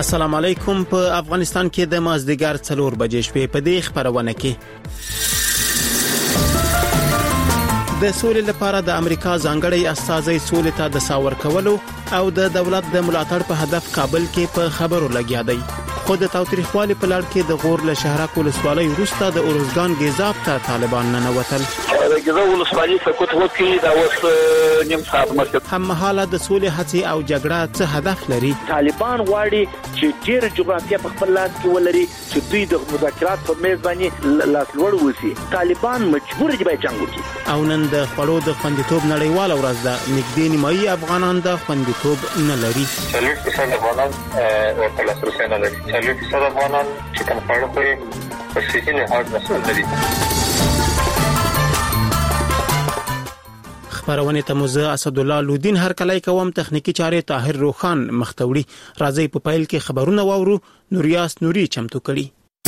السلام علیکم. په افغانستان کې د مازدیګر 4 بجې شپې په دې خبرونه کې د سولې لپاره د امریکا ځانګړی استازی سولې ته د ساور کولو او د دولت د ملاتړ په هدف کابل کې په خبرو لګیا دی. خو د تاوتریخوالي په لړ کې د غور له شهرک ولسوالۍ وروسته د اورزګان ګیزاب ته طالبان ننوتل. د ګیزاب ولسوالۍ سقوط وکړي دا اوس نیم ساعت مخکې. هم مهاله د سولې هڅې او جګړه څه هدف لري؟ طالبان غواړي چې ډېر جغرافیه په خپل لاس کې ولري چې دوی د مذاکرات په میز باندې لاس لوړ وسی. طالبان مجبور دي چې جنگ وکړي. او نن د خړو د خوندیتوب نړیواله ورځ ده. نږدې نیمایي افغانان د خوندیتوب نه لري. 40% افغانان ورته لاسرسي نه لري. 40% افغانان چې کوم خړو کوي په صحي لحاظ مسؤل دي. خبرونه ته موزه اسد الله لودین هر کله کوم تخنیکی چارې طاهر روخان مختوړي. راځي په پایل کې خبرونه واورو. نوریاس نوري چمتو کړي.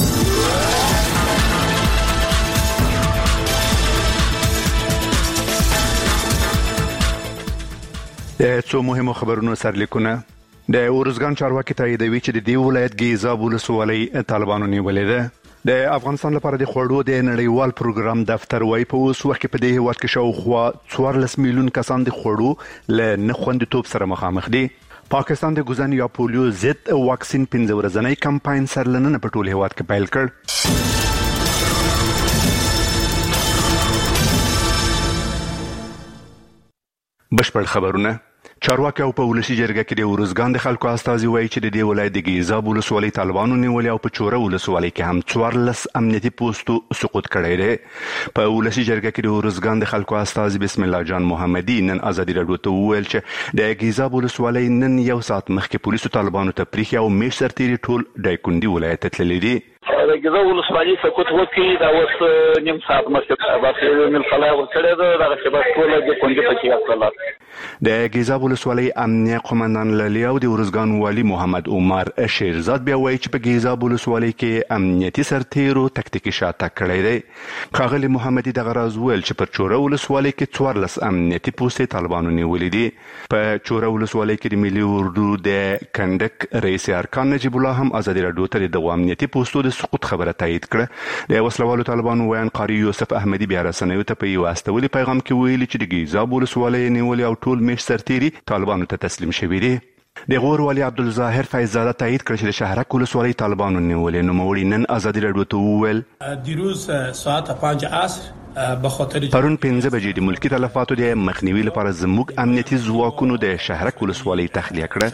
څو مهمو خبرونو سرلیکونه. د اورزګان چارواکي تاییدوي چې د دې ولایت ګیزاب ولسوالۍ طالبانو نیولې ده. د افغانستان لپاره د خوړو د نړیوال پروګرام دفتر وايي په اوس وخت کې په دې هیواد کې شاوخوا 14 میلیون کسان د خوړو له نخوندیتوب سره مخامخ دي. پاکستان د ګوزن یا پولیو ضد واکسین 15 ورځنی کمپاین سرلنه په ټول هیواد کې پیل کړ. بشپړ خبرونه. چارواکي او په ولسی جرګه کې د اورزګان د خلکو استازي وایي چې د دې ولایت د ګیزاب ولسوالۍ طالبانو نیولې او په چوره ولسوالۍ کې هم 14 امنیتي پوسټو سقوط کړی دی. په ولسی جرګه کې د اورزګان د خلکو استازي بسم الله جان محمدي نن ازادي راډیو ته وویل چې د ګیزاب ولسوالۍ نن یو ساعت مخکې پولیسو طالبانو ته پریخي او میش سرتيري ټول دایکندي ولایت ته تللي دي. د ګیزاب ولسوالۍ سقوط وکړي دا اوس نیم ساعت مخکې باسي مل خلای ورکړی دا چې بس ټول د کونډې پکې اصله. د ګیزاب ولسوالۍ امنیه قومندان للی او د اورزګان والی محمد عمر شیرزاد بیا وایي چې په ګیزاب ولسوالۍ کې امنیتي سرتیرو تکتیکي شاتګ کړی دی. ښاغلي محمدي دغه راز ویل چې پر چوره ولسوالۍ کې 14 امنیتي پوستې طالبانو نیولې دي. په چوره ولسوالۍ کې د ملي اردو د کندک رئیس ارکان نجیب الله هم ازادي راډیو ته د امنیتي پوستو د سقوط خبره تایید کړه. د وسلوالو طالبانو ویان قاری یوسف احمدي بیا رسنیو ته په یو استولي پیغام کې ویلي چې د ګیزاب ولسوالۍ نیولې او ټول میش سرتيري طالبانو ته تسلیم شوي دي. د غور والی عبدالظاهر فیضزاده تایید کړ چې د شهرک ولسوالۍ طالبانو نیولې. نوموړي نن ازادي راډیو ته وویل دیروز ساعت 5 عصر پرون 15 بجې د ملکی تلفاتو د مخنیوي لپاره زموږ امنیتي ځواکونو د شهرک ولسوالۍ تخلیه کړه.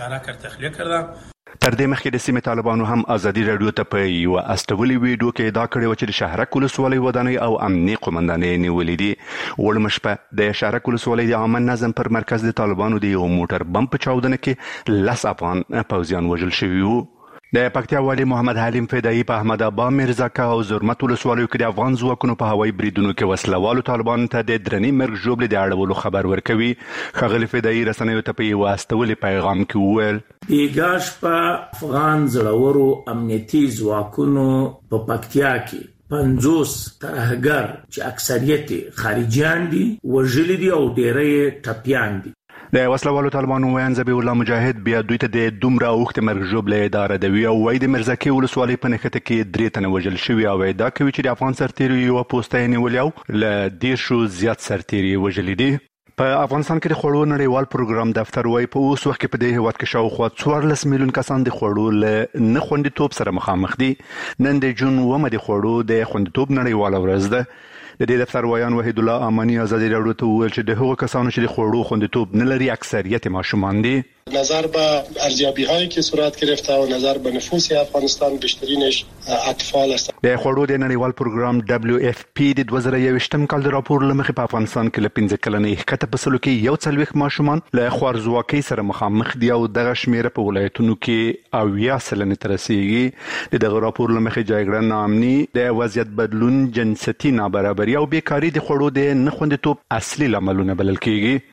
تر دې مخکې د سیمې طالبانو هم ازادي راډیو ته په یو استولي ویډیو کې ادعا کړې و چې د شهرک ولسوالۍ ودانۍ او امنیتي قومندانۍ نیولې دي. وړمه شپه د شهرک ولسوالۍ د عامه نظم پر مرکز د طالبانو د یو موټر بم په چاودنه کې 10 افغان پوځیان وژل شوي وو. د پکتیا والی محمد حلیم فدایی په احمد ابا میرزکه او زرمت ولسوالیو کې د افغان ځواکونو په هوایي بریدونو کې وسلوالو طالبانو ته د درنې مرګ ژوبلې د اړولو خبر ورکوي. ښاغلي فدایی رسنیو ته په یو استولي پیغام کې وویل بیګاش په افغان زړورو امنیتي ځواکونو په پکتیا کې 50 ترهګر چې اکثریت خارجيان دي وژلي دي او ډېری ټپيان دي. د وسلوالو طالبانو ویان ذبیح الله مجاهد بیا دوی ته د دومره اوخت مرګ ژوبلې اداره دوي او وای د مرزکه ولسوالۍ په نښته کې 3 تنه وژل شوي او ادعا کوي چې د افغان سرتیرو یو پوسټه نیولې او ل 10 زیات سرتیري وژل دي. په افغانستان کې د خوړو نړیوال پروګرام دفتر وايي په اوس وخت کې په دې هیواد کې شاوخوا 14 میلیون کسان د خوړو له نخوندیتوب سره مخامخ دي. نن د جون 9 د خوړو د خوندیتوب نړیواله ورځ ده. د دې دفتر وایان وحید الله امانی ازادي راډیو ته وویل چې د هغو کسانو چې د خوړو خوندیتوب نه لري اکثریت ماشومان دي. نظر به ارزیابی‌هایی که صورت گرفته و نظر به نفوس افغانستان بیشترینش اطفال است. د خوړو د نړیوال پروګرام WFP د 2021م کال د راپور لمخې په افغانستان کې له 15 کلنې ښکته په سلو کې 40 ماشومان له خوارځواکۍ سره مخامخ دي او دغه شمیره په ولایتونو کې 80% ته رسیدي. دغه راپور لمخې جګړه ناامني د وضعیت بدلون جنسيتي نابرابري او بیکاری د خوړو د نخوندیتوب اصلي لاملونه بلل کېږي.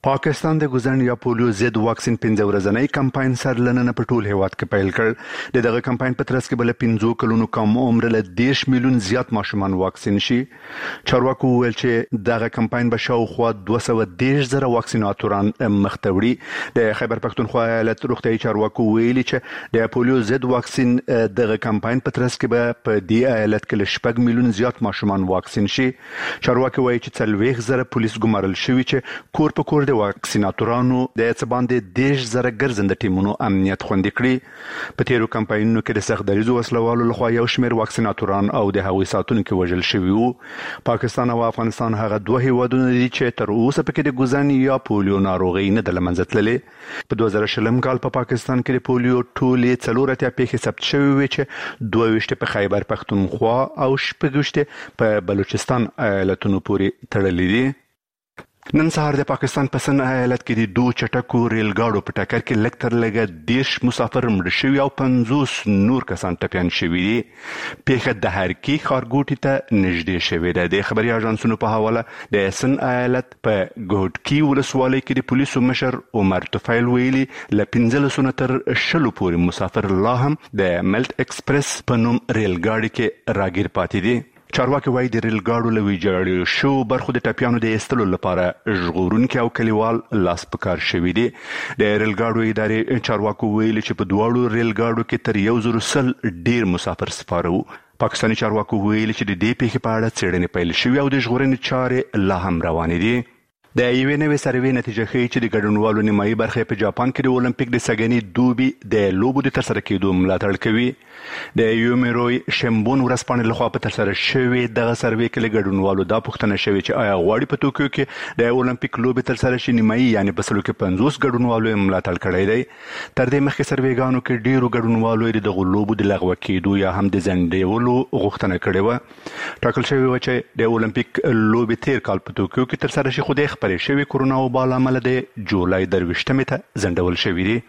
پاکستان د ګوزن یا پولیو ضد واکسین 15 ورځنی کمپاین سرلنه په ټول هیواد کې پیل کړ. دغه کمپاین په ترڅ کې بل 15 کلونو کم عمر له 10 میلیون زیات ماشومان واکسین شي. چارواکو ویل چې دغه کمپاین به شاوخوا 210,000 واکسیناتوران مختوړي. د خیبر پښتونخوا ایالت روغتیايي چارواکو ویلي چې د پولیو ضد واکسین دغه کمپاین په ترڅ کې به په دې ایالت کې 6 میلیون زیات ماشومان واکسین شي. چارواکو وایي چې 40,000 پولیس ګمارل شوي چې کور په کور د واکسیناتورانو د اعتباندې 10,000 ګرځنده ټیمونو امنیت خوندي کړی. په تیرو کمپاینونو کې د سختدریزو وسلوالو لخوا یو شمېر واکسیناتوران او د هغوی ساتونکو وژل شوي وو. پاکستان او افغانستان هغه دوه هیوادونه دي چې تر اوسه پکې د ګوزن یا پولیو ناروغي نه د لمنځه تللې. په 2020 کال په پاکستان کې د پولیو ټولې 4 پیښې ثبت شوې وې چې 22 په خیبر پښتونخوا او 6 په بلوچستان ایالتونو پورې تړلې دي. نن سهار د پاکستان په سن ایالت کې د 2 چټکو ریل ګاډو په ټکر کې لکتر لګه 10 مسافر مړ شوي او 50 نور کسان ټپيان شوي دي. پیښه د هرکی ښارګوټي ته نږدې شوې ده. د خبري اژانسونو په حواله د سن ایالت په ګوډکی ولسوالۍ کې د پولیسو مشر عمر طفیل ویلي ل 15 تر 20 پورې مسافر لا هم د ملت ایکسپریس په نوم ریل ګاډي کې راګیر پاتې دي. چارواکي وایي د ریل ګاډو له ویجاړ شو برخو د ټپیانو د ایستلو لپاره ژغورونکي او کلیوال لاس په کار شوي دي. د ریل ګاډو ادارې چارواکو ویلي چې په دواړو ریل ګاډو کې تر 100 ډیر مسافر سپاره وو. پاکستاني چارواکو ویلي چې د دې پیښې په اړه څېړنې پیل شوې او د ژغورنې چارې لا هم روانې دي. د یوې نوې سروې نتیجه ښیي چې د ګډونوالو نیمایي برخه په جاپان کې د اولمپیک د سګنې دوبي د لوبو د ترسره کېدو ملاتړ کوي. د یومیروي شمبون ورځپاڼې لخوا په ترسره شوې دغه سروې کې له ګډونوالو دا پوښتنه شوې چې آیا غواړي په توکیو کې د اولمپیک لوبې ترسره شي. نیمایي یعنی په 50 ګډونوالو ملاتړ کړی دی. تر دې مخکې سروېګانو کې ډیرو ګډونوالو د دغه لوبو د لغوه کېدو یا هم د ځنډولو غوښتنه کړې وه. ټاکل شوی و چې د اولمپیک لوبې تیر کال په توکیو کې ترسره شي، خو د خبرې شوی کورونا وبا له امله د جولای 23 ته ځنډول شوی دی.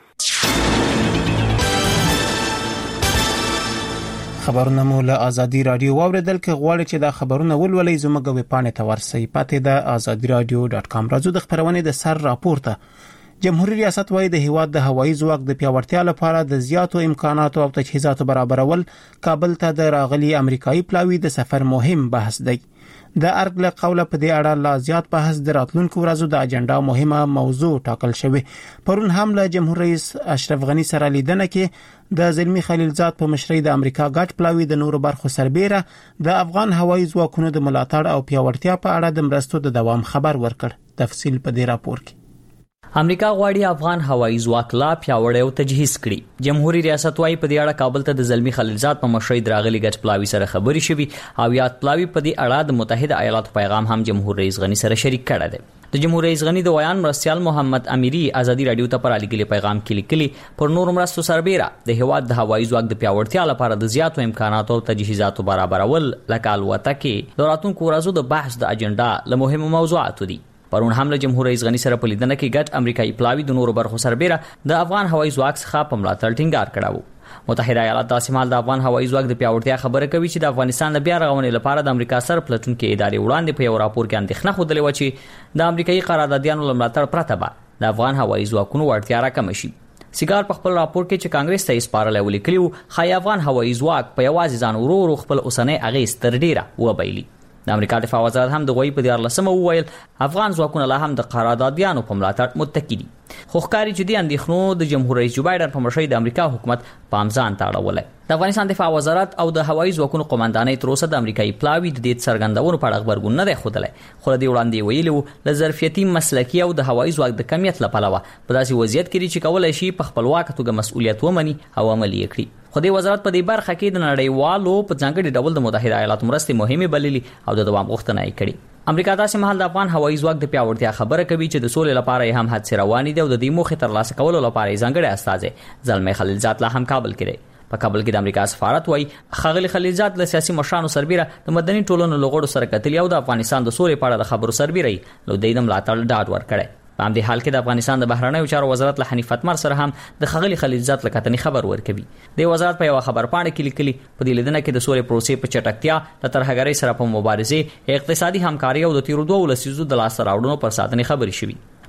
خبرونه مو له آزادي رادیو واوریدل. که غواړئ چې دا خبرونه ولولئ زموږ ویب پاڼې ته ورسئ. پاتې د azadiradio.com. راځو د خبرونې د سر راپورته. جمهوریت ریاست وايي د هیواد د هوایي ځواک د پیاوړتیا لپاره د زیاتو امکاناتو او تجهیزاتو برابرول کابل ته د راغلي امریکایي پلاوي د سفر مهم بحث دی. د ارګ له قوله په دې اړه لا زیات بحث د راتلونکو ورځو د اجنډا مهمه موضوع ټاکل شوی. پرون هم له جمهور رئیس اشرف غنی سره لیدنه کې د زلمی خلیلزاد په مشرۍ د امریکا ګډ پلاوي د نورو برخو سربېره د افغان هوایي ځواکونو د ملاتړ او پیاوړتیا په اړه د مرستو د دوام خبر ورکړ. تفصیل په دې راپور کې. امریکا غواړي افغان هوایي ځواک لا پیاوړی او تجهیز کړي. جمهوریت ریاست وايي په دې اړه کابل ته د زلمی خلیلزاد په مشرۍ دراغلي ګډ پلاوي سره خبرې شوې او یاد پلاوي په دې اړه د متحده ایالاتو پیغام هم جمهور رئیس غنی سره شریک کړی دی. د جمهور رئیس غنی د ویان مرستیال محمد امیری آزادي رادیو ته پر اړیکلي پیغام کې لیکلي پر نور مرستو سربېره د هیواد د هوایي ځواک د پیاوړتیا لپاره د زیاتو امکاناتو او تجهیزاتو برابرول لکه الوتکې د راتلونکو ورځو د بحث د اجنډا له مهمو موضوعاتو دي. پرون هم له جمهور رئیس غنی سره په لیدنه کې ګډ امریکایي پلاوي د نورو برخو سربېره د افغان هوایي ځواک څخه په ملاتړ ټینګار کړی. متحده ایالات داسې مهال د افغان هوایي ځواک د پیاوړتیا خبره کوي چې د افغانستان د بیا رغونې لپاره د امریکا سره پلټونکو ادارې وړاندې په یو راپور کې اندېښنه خوده و چې د امریکایي قراردادیانو له ملاتړ پرته به د افغان هوایي ځواکونو وړتیا راکم شي. سیګار په خپل راپور کې چې کانګرس ته سپارل ولیکلی و خای افغان هوایي ځواک په یوازې ځان ورو خپل اوسنۍ اغیز تر ډیره وبایلی. د امریکا دفاع وزارت هم د غوي په 14 وویل افغان ځواکونه لا هم د قراردادیانو په ملاتړ متکی دي. خو ښکاري چې د اندېښنو د جمهور رئیس جو بایدن په مشرۍ د امریکا حکومت پامځان تاړولای. د افغانستان دفاع وزارت او د هوایي ځواکونو قومندانۍ تر اوسه د امریکایي پلاوي د دې څرګندونو په اړه خبرګون نه دی ښودلی، خو د وړاندې ویلو ل ظرفیتي مسلکي او د هوایي ځواک د کمیت لپاره په داسې وضعیت کې چې کولای شي په خپلواک توګه مسؤلیت ومني او عملي کړي. خو د وزارت په دې برخه کې د نړیوالو په ځانګړي ډول د متحده ایالاتو مرستې مهمه بللي او د دوام غوښتنه یې کړې. امریکا داسې مهال د افغان هوایي ځواک د پیاوړتیا خبره کوي چې د سولې لپاره هم هڅې روانې دي او د دې موخې ترلاسه کولو لپاره ځانګړي استازي زلمی خلیلزاد لا هم کابل کې دی. په کابل کې د امریکا سفارت وايي خغلی خلیلزاد له سیاسي مشرانو سربېره د مدني ټولنو لغړو سره کتلي او د افغانستان د سولې په اړه د خبرو سربېره له دې د ملاتړ ډاډ ورکړي. په همدې حال کې د افغانستان د بهرنیو چارو وزارت له حنیف اتمر سره هم د خغلی خلیلزاد له کتنې خبر ورکوي. د وزارت په یو خبر پاڼه کې لیکلي په دې لیدنه کې د سولې پروسې په چټکتیا د ترهګرۍ سره په مبارزې اقتصادي همکاري او د تیرو 2 لسیزو د لاس راوړنو پر ساتنې خبرې شوې.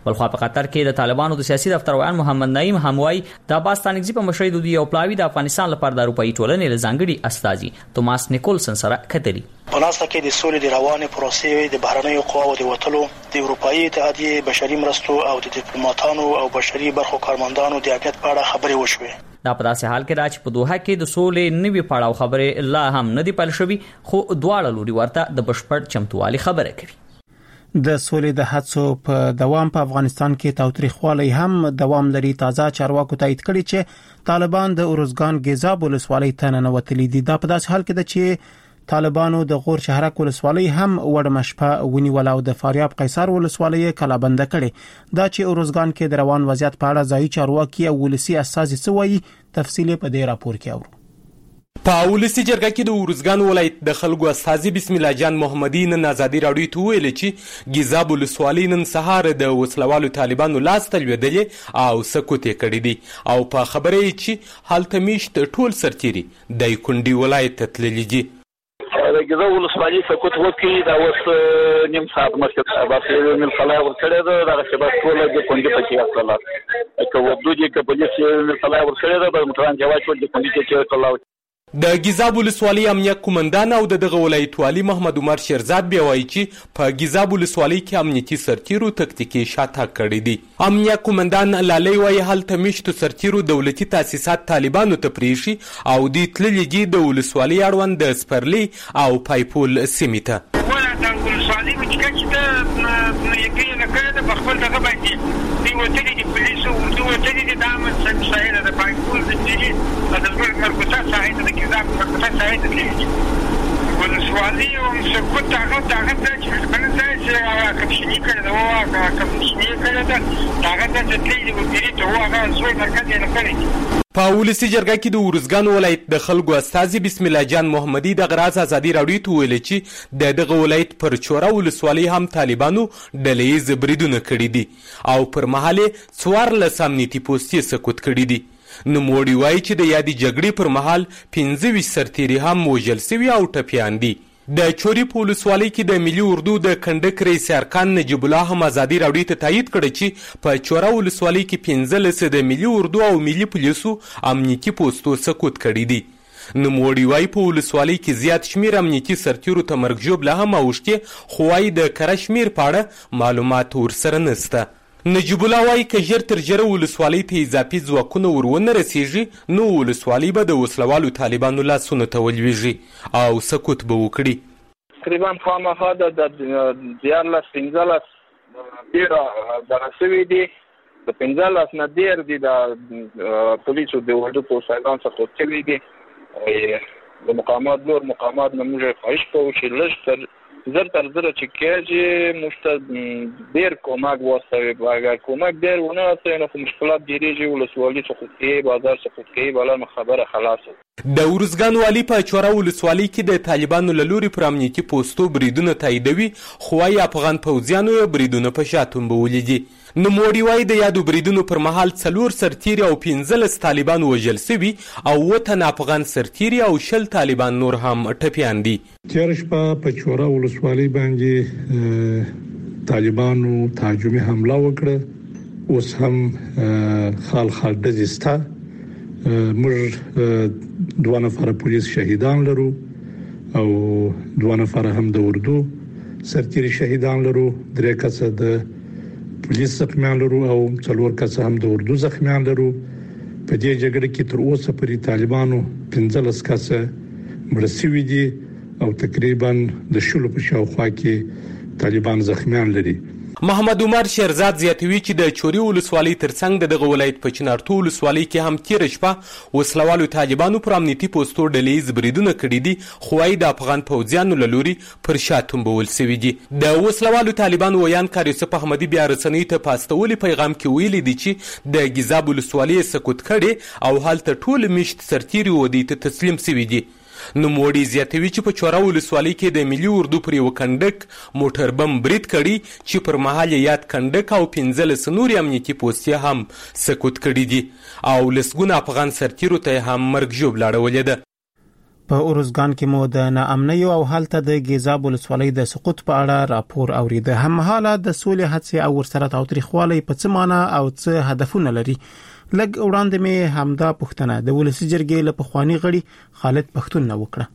بلخوا په قطر کې د طالبانو د سیاسي دفتر ویان محمد نعیم هموای د عباس ستانکزي په مشرۍ د یو پلاوی د افغانستان لپاره د اروپאי ټولنې لزانګړي استاذي توماس نیکولسن سره کتري په ناسا کې د سولې د روانې پروسې د بهرنیو قواو د وټلو د اروپאי اتحادیې بشري مرستو او د ډیپلوماټانو او بشري برخو کارمندانو د اهمیت په اړه خبرې وشوې. دا په داسې حال کې دا چې په دوحه کې د سولې نوي پړاو خبرې لا هم نه دی پیل شوی خو دواړه لوري ورته د بشپړ چمتووالي خبره کوي. د سولې د هڅو په دوام په افغانستان کې تاوتریخوالی هم دوام لري. تازه چارواکو تایید کړي چې طالبان د اورزګان ګیزاب ولسوالۍ ته ننوتلي دي. دا په داسې حال کې ده چې طالبانو د غور شهرک ولسوالۍ هم وړمشپه ونیول او د فاریاب قیصر ولسوالۍ کلابند کړي. دا چې اورزګان کې د روان وضعیت په اړه ځایي چارواکي او ولسی اساسي سوي تفصیل په دې راپور کې اورو. په ولسی جرګه کې د اورزګان ولایت د خلکو استازي بسم الله جان محمدي نن آزادي راډیو ته ویل چې ګیزاب ولسوالۍ نن سهار د وسلوالو طالبانو لاس ته لوېدلې او سکوت یې کړی دي او په خبره یې چې هلته میشت ټول سرتیري د کونډي ولایت ته تللي دي. د ګیزاب ولسوالۍ سکوت وکړي دا اوس نیم ساعت مخکې بس یو مل خلای ورکړی ده دغه چې بس ټول د کونډي پکې اصله که وبدو دي که پولیس یو مل خلای ورکړی ده به موټران جواز ټول د کونډي کې کلاو. د ګیزاب ولسوالۍ امنیت قومندان او دغه ولایت والی محمد عمر شیرزاد بیا وایي چې په ګیزاب ولسوالۍ کې امنیتي سرتیرو تکتیکي شاتګ کړی دي. امنیت قومندان لالی وایي هلته میشتو سرتیرو دولتي تاسیسات طالبانو ته پریښي او دوی تللي دي د ولسوالۍ اړوند د سپرلي او پایپول سیمې ته. د ولسوالۍ چې د یقین نه کړی ده په خپل دغه باندې دوی وتلي دي پولیسو اردو وتلي دي د امن ساحله د پایپول د تللي د مرکزه ساحله د ګیزاب مرکزه ساحله تللي ولسوالۍ او سکوت هغه چې بل ځای چې کمشني کړی ده هغه کمشني کړی ده هغه د تللي وتلي ته هغه زوی مرکز یې نه کړی. په ولسی جرګه کې د اورزګان ولایت د خلکو استازي بسم الله جان محمدي د غراز آزادي راډیو ته ویل چې دغه ولایت پر چوره ولسوالۍ هم طالبانو ډلهیز بریدونه کړي دي او پر مهال 14 امنیتي پوستې سکوت کړي دي. نوموړي وایي چې د یادې جګړې پر مهال 15 سرتیري هم وژل سوي او ټپیان دي. د چوري په ولسوالۍ کې د ملي اردو د کنډک رئیس ارکان نجیب الله هم آزادي راډیو ته تایید کړی چې په چوره ولسوالۍ کې 15 د ملي اردو او ملي پولیسو امنیتي پوستو سکوت کړي دي. نوموړي وایي په ولسوالۍ کې زیات شمیر امنیتي سرتیرو ته مرګ ژوبله هم اوښتې خو وایي د کره شمیر په اړه معلومات ورسره نشته. نجیب الله وایي که ژر تر ژره ولسوالۍ ته اضافي ځواکونه ورونه رسیږي نو ولسوالۍ به د وسلوالو طالبانو لاسونو ته ولویږي او سکوت به وکړي. تقریبا خامخا د 14-15 ډېره دغه سوي دي د 15 نه ډېر دي د پولیسو د اردو په سایلان سکوت کړي دي. د مقامات نور مقامات نه موږ خواهش کوو چې لږ تر زر تر زر چې کېږي موږ ته ډېر کومک واستوي. اگر کومک ډېر ونه واستوي نو مشکلات ډېرېږي. ولسوالي سقوط کوي بازار سقوط کوي بله خبره خلاصه. د اورزګان والي په چوره ولسوالۍ کې د طالبانو له لوري پر امنیتي پوستو بریدونه تاییدوي خو وایي افغان پوځیانو یې بریدونه په شا ټومبولي دي. نوموړي وایي د یادو بریدونو پر مهال 4 سرتیري او 15 طالبان وژل سوي او 7 تن افغان سرتیري او 10 طالبان نور هم ټپیان دي. تېره شپه په چوره ولسوالۍ باندې طالبانو تهاجمي حمله وکړه. اوس هم خال ډزې سته. موږ 2 نفر پولیس شهیدان لرو او 2 نفر هم د اردو سرتیري شهیدان لرو. 3 کسه د پولیس زخمیان لرو او 4 کسه هم د اردو زخمیان لرو. په دې جګړه کې تر اوسه پورې طالبانو 15 کسه مړه شوي دي او تقریبا د 10 په شاوخوا کې طالبان زخمیان لري. محمد عمر شیرزاد زیاتوي چې د چوري ولسوالۍ ترڅنګ دغه ولایت په چنارتو ولسوالۍ کې هم تیره شپه وسلوالو طالبانو پر امنیتي پوستو ډلهیز بریدونه کړي دي خو وایي د افغان پوځیانو له لوري پر شا ټومبول سوي دي. د وسلوالو طالبانو ویان کار یوسف احمدي بیا رسنیو ته په استولي پیغام کې ویلي دي چې د ګیزاب ولسوالۍ سکوت کړي او هلته ټول میشت سرتیري ودی ته تسلیم سوي دي. نوموړي زیاتوي چې په چوره ولسوالۍ کې د ملي اردو پر یو کنډک موټر بم برید کړي چې پر مهال یاد کنډک او 15 نورې امنیتي پوستې هم سکوت کړي دي او لسګونه افغان سرتیرو ته هم مرګ ژوبله اړولې ده. په اورزګان کې مو د ناامنۍ او حالت د ګیزاب ولسوالۍ د سقوط په اړه راپور اوریده. هم حالات د سولې هڅې او ورسره تاوتریخوالی په څه معنی او څه هدفونه لري. لږ وړاندې مې همدا پوښتنه د ولسی جرګې له پخوانی غړي خالد پښتون نه وکړه.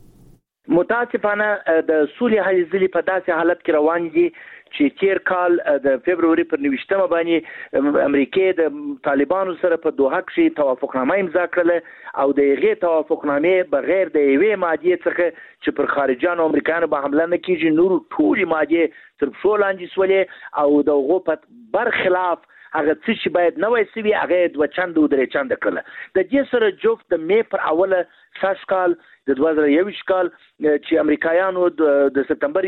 متاسفانه د سولې هلې ځلې په داسې حالت کې روان دي چې تیر کال د فبرवरी پر 29 باندې امریکای د طالبانو سره په دوحه کې توافقنامه امضا کړله او د هغې توافقنامې بغیر د یوې مادې څخه چې پر خارجيانو امریکایانو به حمله نه کیږي نور ټول مادې تر څو لاندې سولې او د هغو په برخلاف هغه څه چې باید نوې سوي هغه د وچند او درې چند کړل. د دې سره جوفت د می پر اوله ساس کال د 2021 کال چې امریکایانو د سپتمبر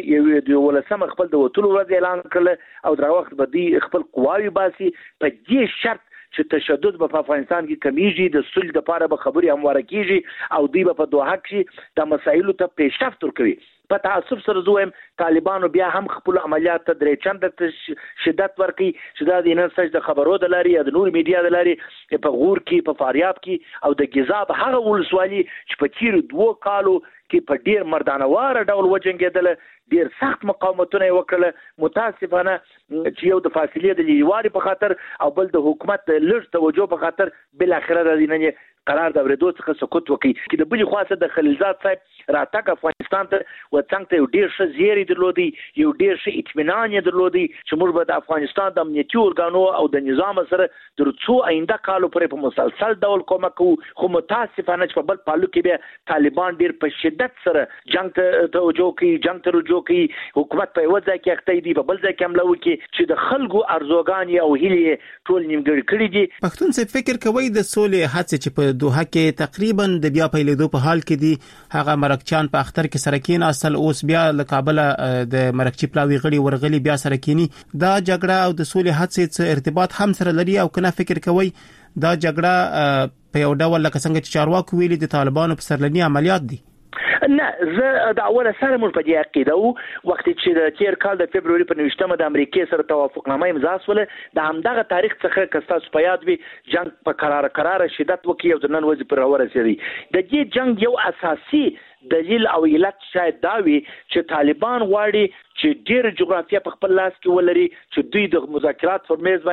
11 خپل د وټولو ورځ اعلان کړل او دا وخت به دی خپل قواوی باسي په دې شرط چې تشدد په افغانستان کې کمیږي د صلح لپاره به خبري همواره کیږي او دوی په دوحه کې د مسایلو ته پیشرفت ورکوي. په تعصب سره زویم طالبانو بیا هم خپل عملیات ته درې چنده شدت ورکړي چې دا د نن سج د خبرو د لاري د نور میډیا د لاري په غور کې په فاریاب کې او د ګیزاب هغه ولسوالي چې په تیر 2 کالو کې په ډیر مردانوار ډول وجنګیدل ډیر سخت مقاومتونه وکړل. متاسفانه چې یو د فاصلې د لیواري په خاطر او بل د حکومت لږ توجه په خاطر بل اخره د دینه قرار د ورېدو څخه سقوط وکړي چې د بلې خاصه د خلیلزاد صاحب راتګ افغانستان ته وڅنګ ته ډیر ښه زیری درلودي یو ډیر ښه اطمینان درلودي چې موږ به د افغانستان د امنیتي ارګانو او د نظام سره تر څو آینده کالو پورې په مسلسل ډول کومک کوو. خو متاسفانه چې په بل پالو کې به طالبان ډیر په شدت سره جنگ ته توجه کوي جنگ ته رجوع کوي. حکومت په یو ځای کې اخته دي په بل ځای کې حمله وکړي چې د خلکو ارزوګان او هیلې ټول نیمګړي کړي دي. پښتون څه فکر کوي د سولې هڅې چې په دوحه کې تقریبا د بیا پیلېدو په حال کې دي هغه مرکچان په اختر کې سره کېن اصل اوس بیا له کابل د مرکچی پلاوی غړي ورغلي بیا سره کېنی دا جګړه او د سولې هڅې څه ارتباط هم سره لري او کنه فکر کوي دا جګړه په یو ډول لکه څنګه چې چارواکو ویلي د طالبانو په سرلنی عملیات دي؟ نه زه د اوله سره مون په دې عقیده وو وخت چې د تیر کال د فبرवरी په 29 د امریکای سره توافقنامه امضا شوله د همدغه تاریخ څخه کستاسو په یاد وي جنگ په قرار شدت وکي او د نن ورځې پر ورسېږي. د دې جنگ یو اساسي دلیل او علت شاید دا وي چې طالبان غواړي چې ډېر جغرافیه په خپل لاس کې ولري چې دوی د مذاکرات پر میز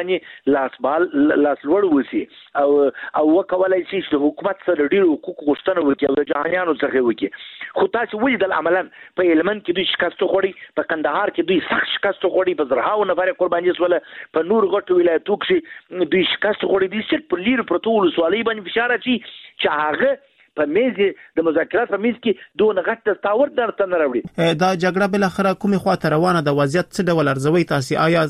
باندې لاس لوړ وسی او وکولای شي چې د حکومت سره ډېر حقوق غوښتنه وکړي او د جهانیانو څخه وکړي. خو تاسو ولې د عملاً په هلمند کې دوی شکست خوړي په کندهار کې دوی سخت شکست خوړي په زرهاو نفر قرباني شول په نور غټو ولایتو کې دوی شکست خوړي دي چې په لیر پروتول سوالي باندې فشار اچي چې هغه په میز د مذاکرات په میز کې دون غټ تاور درته نه راوړي. دا جګړه بل اخره کومه خواته روانه د وضعیت څه ډول ارزوي تاسو آیا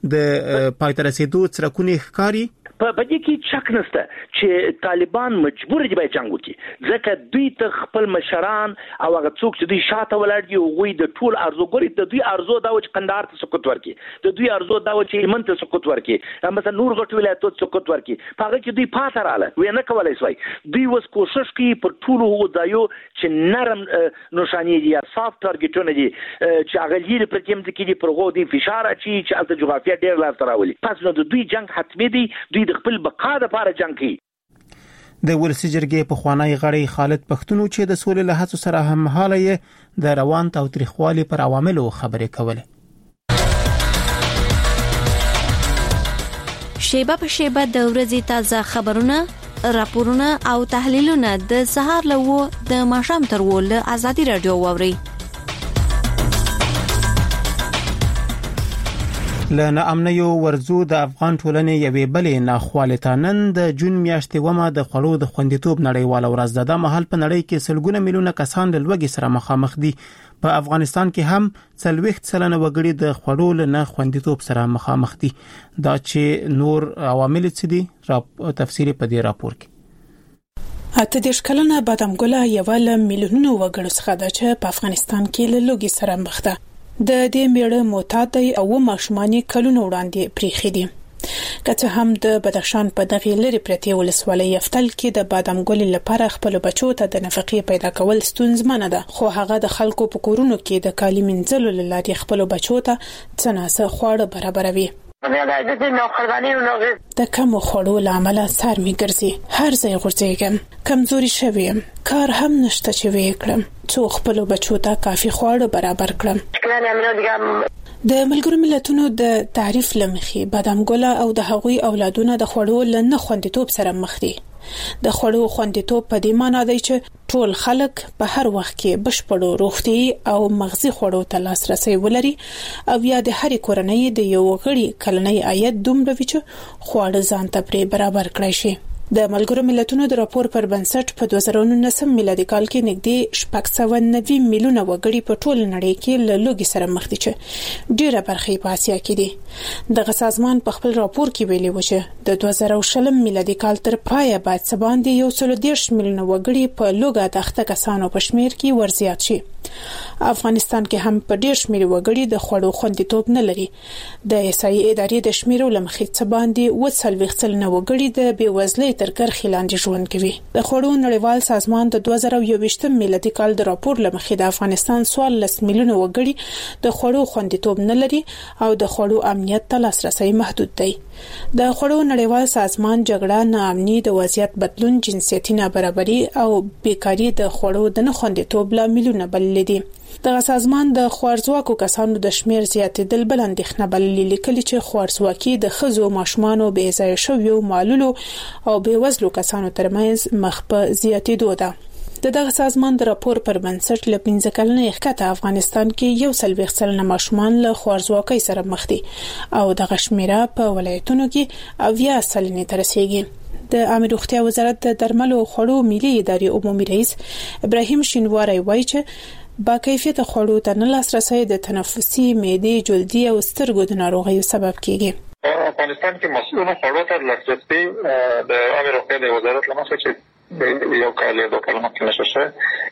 د پایتر رسیدو ترکونی ښکاری؟ په دې کې شک نشته چې طالبان مجبور دي به جنگ وکړي ځکه دوی ته خپل مشران او هغه څوک چې دوی شاته ولاړ دي غوي د ټول ارزوګری د دوی ارزو دا چې قندهار ته سقوط ورکړي د دوی ارزو دا چې هلمند ته سقوط ورکړي مثلا نور غټ ولایتو ته سقوط ورکړي هغه چې دوی پاتې رااله وې نه کولای شوی دوی وس کوشش کوي پر ټول هغو ځایو چې نرم نشانې دي یا سافت ټارګټونه دي چې هغه لري پر کوم ځکه دي پر غو دي فشار اچي چې د جغرافیه ډیر لار تراولي پس نو د دوی جنگ حتمي دي دوی د خپل بقا لپاره جنگ کوي. د ولسی جرګې په خوانی غړي خالد پښتون چې د سولې له هڅو سره هم حاله د روان تاوتریخوالي پر عواملو خبرې کوله. شیبه په شیبه د ورځې تازه خبرونه راپورونه او تحلیلونه د سهار له د ماښام تر ول ازادي رادیو ووري. لنه امنیو ورزو د افغان ټولنې یوې بلې ناخوالته نن د جون میاشتې ومه د خړو د خوندیتوب نړیواله ورځ ده. د محل په نړۍ کې سلګونه میلیونه کسان د لوږې سره مخامخ دي. په افغانستان کې هم 40% وګړي د خړو له خوندیتوب سره مخامخ دي. دا چې نور عوامل څه دي تفصیلی په دې راپور کې. اته د شکلونه بادامګله یو له میلیونونو وګړو څخه ده چې په افغانستان کې له لوږې سره مخ ده. د دې میړه معتاد او ماشومانی کلونو وړاندې پریخي دي. کته هم د بدخشان په دغه لري پرتی ولسوالۍ یفتل کې د بادام ګل لپاره خپل بچو ته د نفقې پیدا کول ستونزمنه ده خو هغه د خلکو په کورونو کې د کالي منځلو لارې خپل بچو ته څنګه خواړه برابروي. د کم خوړو لامل سر می ګرځي، هر ځای غورځېږم، کمزوري شوم، کار هم نشته چې وکړم، څو خپل بچو ته کافي خواړه برابر کړم. د ملګرو ملتونو د تعریف لمخې بادام ګله او د هغوی اولادونه د خوړو لنه خوندیتوب سره مخ دي. د خوړو خوندیتوب په دې معنی دی چې ټول خلک په هر وخت کې بشپړو روغتي او مغذي خوړو ته لاسرسي ولري او یا د هر کورنۍ د یو غړي کلنی عاید دومره وي چې خواړه ځان ته پرې برابر کړی شي. د ملګرو ملتونو د راپور پر بنسټ په 2019 میلادي کال کې نږدې 690 میلیونه وګړي په ټول نړۍ کې له لوږې سره مخ دي چې ډیره برخه په آسیا کې دي. دغه سازمان په خپل راپور کې ویلي و چې د 2020 میلادي کال تر پایه باید سباندې 130 میلیونه وګړي په لوږه اخته کسانو په شمیر کې ورزیات شي. افغانستان کې هم په ډیر شمیر وګړي د خوړو خوندیتوب نه لري. د احصایې ادارې د شمیرو لمخې سباندې 40 وګړي د بیوزلۍ تر کرښې لاندې ژوند کوي. د خوړو نړیوال سازمان د 2021 میلادي کال د راپور لمخې د افغانستان 14 میلیونه وګړي د خوړو خوندیتوب نه لري او د خوړو امنیت ته لاسرسي محدود دی. د خوړو نړیوال سازمان جګړه، ناامني، د وضعیت بدلون، جنسیتي نابرابري او بیکاری د خوړو د نه خوندیتوب لاملونه بللي دي. دغه سازمان د خوارځواکو کسانو د شمیر زیاتېدل بل اندېښنه بللې، لیکلي چې خوارځواکي د ښځو، ماشومانو، بې ځایه شویو، معلولو او بېوزلو کسانو ترمنځ مخ په زیاتېدو ده. دغه سازمان د راپور پر بنسټ له 15 کلنې ښکته افغانستان کې 140 ماشومان له خوارځواکۍ سره مخ دي او دغه شمیره په ولایتونو کې 80 ته رسیږي. د عامه روغتیا وزارت د درملو او خوړو ملي ادارې عمومي رئیس ابراهیم شینواری وایي چې با کیفیت خوړو ته نه لاسرسي د تنفسي، معدې، جلدي او سترګو د ناروغیو سبب کیږي. افغانستان کې مسؤلانو خوړو ته لاسرسي د عامه روغتیا د وزارت لمخې چې یو کال یا 2 کال مخکې نشو شوی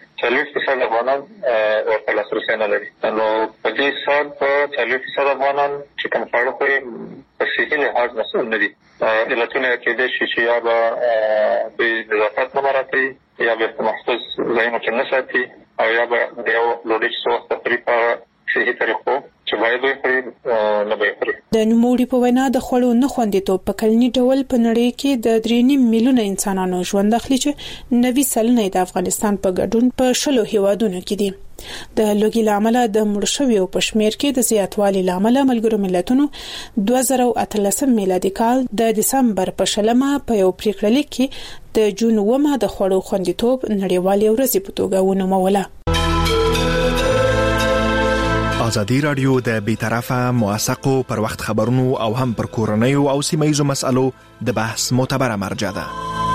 40% افغانان ورته لاسرسي نه لري. نو په دې سال په 40% افغانان چې کوم خواړه خوري په صحي لحاظ مسؤل نه دي. علتونه کېدای شي چې یا به د نظافت نه مراعاتي، یا به محفوظ ځایونو کې نه ساتي، او یا به د یو لوډیج سوس تقریبا په صحي طریقو چې باید وي نه به خوري. د نوموړي په وینا د خوړو نه خوندیتوب په کلني ډول په نړۍ کې د 3.5 میلیونه انسانانو ژوند اخلي چې 90% د افغانستان په ګډون په 20 هیوادونو کې دي. د لوګي لامل د مړ شویو په شمیر کې د زیاتوالي لامل ملګرو ملتونو 2013 میلادي کال د دسمبر په 20 په یو پریکړه لیک کې د جون 9 د خوړو خوندیتوب نړیوالې ورځې په توګه ونوموله. ازادي رادیو د بیطرفه موثقو پر وخت خبرونو او هم پر کورنیو او سیمایي مسالو د بحث معتبره مرجع ده.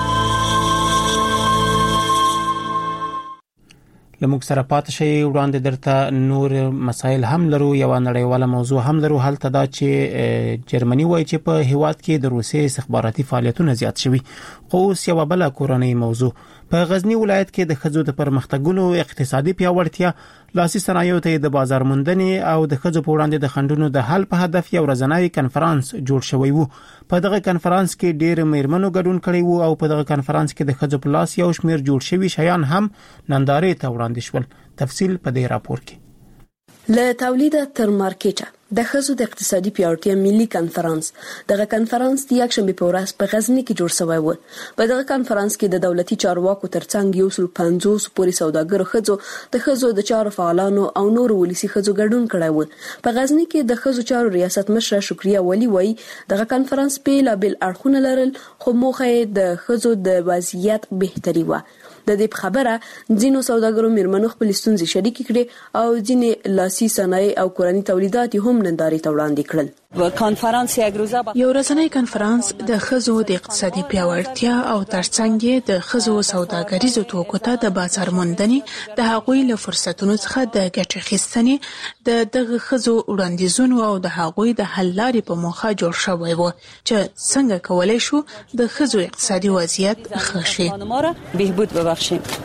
لموږ سره پات شي وړاندې درته نور مسایل هم لرو. یو نړیواله موضوع هم لرو. هلته دا چې جرمني وایي چې په هیواد کې د روسي استخباراتي فعالیتونه زیات شوي. خو اوس یو بل کورنۍ موضوع په غزنی ولایت کې د ښځو د پرمختګونو، اقتصادي پیاوړتیا، لاسي صنایعو ته د بازار موندنې او د ښځو په وړاندې د خنډونو د حل په هدف یو ورځنی کنفرانس جوړ شوی وو. په دغه کنفرانس کې ډېر میرمنو ګډون کړی وو او په دغه کنفرانس کې د ښځو په لاس یو شمیر جوړ شوی شیان هم نندارې ته وړاندې شول. تفصیل په دې راپور کې. له تولید تر مارکیټه د ښځو د اقتصادي پیاوړتیا ملي کنفرانس. دغه کنفرانس د یکشنبه په ورځ په غزنی کې جوړ شوی و. په دغه کنفرانس کې د دولتي چارواکو ترڅنګ 150 پورې سوداګرو ښځو، د ښځو د چارو فعالانو او نور ولسی ښځو ګډون کړی و. په غزنی کې د ښځو چارو ریاست مشره شکریا ولی وایي دغه کنفرانس په لابل اړخونه لرل، خو موخه د ښځو د وضعیت بهتري و. د دې خبره ځینو سوداګرو میرمنو خپل ستونزې شریک کړي او ځینې لاسي صنایع او کورني تولیدات هم نندارې ته وړاندې کړل. یو ورځنی کنفرانس د ښځو د اقتصادي پیاوړتیا او ترڅنګ د ښځو سوداګریزو توکو ته د بازار موندنې، د هغوی له فرصتونو څخه د ګټې اخیستنې، د دغه ښځو وړاندیزونو او د هغوی د حل لارې په موخه جوړ شوی و چې څنګه کولای شو د ښځو اقتصادي وضعیت ښه شي.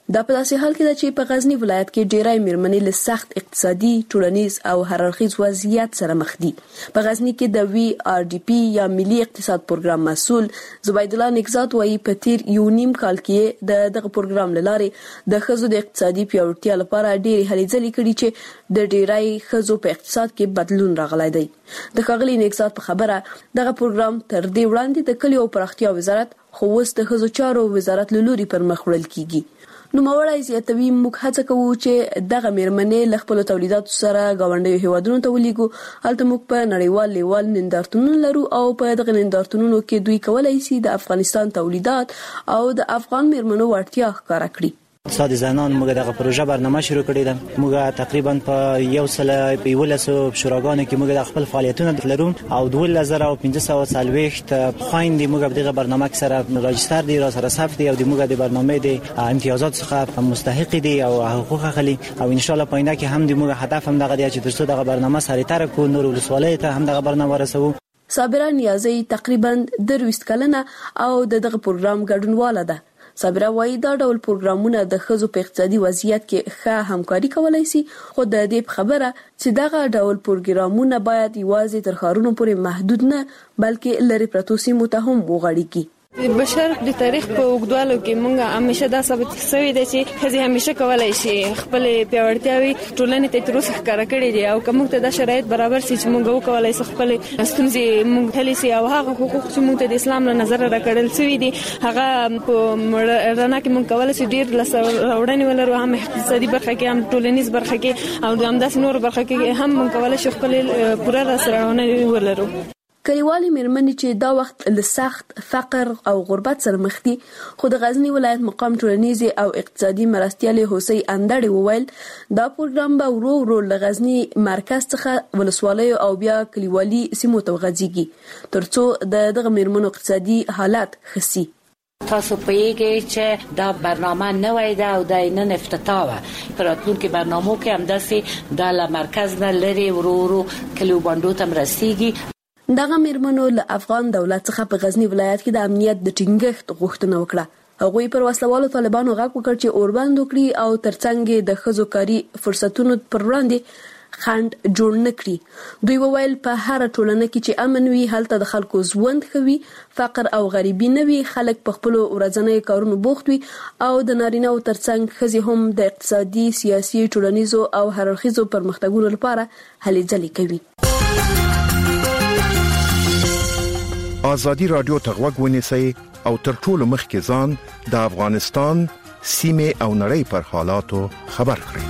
دا په داسې حال کې ده چې په غزنی ولایت کې ډېرای میرمنې له سخت اقتصادي، ټولنیز او هررخیز وضعیت سره مخ دي. په غزنی کې د VRDP یا ملي اقتصاد پروګرام مسؤل زبید الله نگزات وايي په تیر یو نیم کال کې دغه پروګرام لاره د ښځو د اقتصادي پیاوړتیا لپاره ډېرې هلې ځلې کړي چې د ډېرای ښځو په اقتصاد کې بدلون راغلی دی. د ښاغلي نگزات په خبره دغه پروګرام تر دې وړاندې د کلیو پراختیا وزارت خو اوس د ښځو چارو وزارت له لوري پر مخ وړل کیږي. نوموړی زیاتوي موږ هڅه کوو چې دغه میرمنې له خپلو تولیداتو سره ګاونډیو هیوادونو ته ولیږو. هلته موږ په نړیوال لیول نندارتونونه لرو او په دغه نندارتونونو کې دوی کولی شي د افغانستان تولیدات او د افغان میرمنو وړتیا ښکاره کړي. اقتصاد زنان موږ دغه پروژه برنامه شروع کړې ده. موږ تقریبا په 111 شوراګانو کې موږ د خپل فعالیتونه لرو او 2540 خويندې موږ په دغه برنامه کې سره راجستر دي، را سره ثبت دي او د موږ د برنامه د امتیازات څخه مستحق دي او حقوق اخلي او ان شاء الله پاینده کې هم د موږ هدف هم دغه دی چې ترڅو دغه برنامه سریع کو نور ولسوالۍ ته هم دغه برنامه ورسوو. صابره نیازی تقریبا 20 کلنه او دغه پروګرام ګډونواله ده. صابره وايي دا ډول پروګرامونه د ښځو په اقتصادي وضعیت کې ښه همکاري کولای شي، خو د دې خبره چې دغه ډول پروګرامونه باید یوازې تر ښارونو پورې محدود نه بلکې لرې پرتو سیمو ته هم وغوړېږي. بشر د تاریخ په اوږدوالو کې مونږه همیشه دا ثابت شوی دی چې ښځې همیشه کولای شي خپل پیاوړتیاوي ټولنې ته تر اوسه ښکاره کړي دي او کوم ته دا شرایط برابر شي چې مونږ وکولای شو خپل ستونزې مونږ حل شي او هغه حقوق چې مونږ ته د اسلام له نظر راکړل شوی دي هغه په رڼا کې مونږ کولای شو ډیر لسوړنې ولرو، هم اقتصادي برخه کې هم ټولنیز برخه کې او هم داس نور برخه کې هم مونږ کولای شو خپل پوره راسرونه ولرو. کلیوالي میرمنې چې دا وخت له سخت فقر او غربت سره مخ دي، خو د غزنی ولایت مقام ټولنیز او اقتصادي مرستیال حسین اندړي وویل دا پروګرام به ورو ورو له غزنی مرکز څخه ولسوالۍ او بیا کلیوالي سیمو ته وغځيږي ترڅو دغه میرمنو اقتصادي حالت ښه شي. تاسو پوهیږئ چې دا برنامه نوې ده او د نن افتتاح و په راتلونکي برنامو کې همداسې د مرکز نه لري ورو ورو کلیو باندې تم رسیږي. دغه میرمنو له افغان دولت څخه په غزنی ولایت کې د امنیت د ټینګښت غوښتنه وکړه. هغوی پر وسلوالو طالبانو غږ وکړ چې اوربند وکړي او ترڅنګ د ښځو کاري فرصتونو پر وړاندې خنډ جوړ نه کړي. دوی وویل په هر ټولنه کې چې امن وي هلته د خلکو ژوند ښه وي، فقر او غریبي نه وي، خلک په خپلو ورځنیو کارونو بوخت وي او د نارینه‌و ترڅنګ ښځې هم د اقتصادي، سیاسي، ټولنیزو او هررخیزو پرمختګونو لپاره هلې ځلې کوي. آزادی رادیو ته غوږ ونیسئ او تر ټولو مخکې ځان د افغانستان سیمې او نړۍ پر حالاتو خبر کړئ.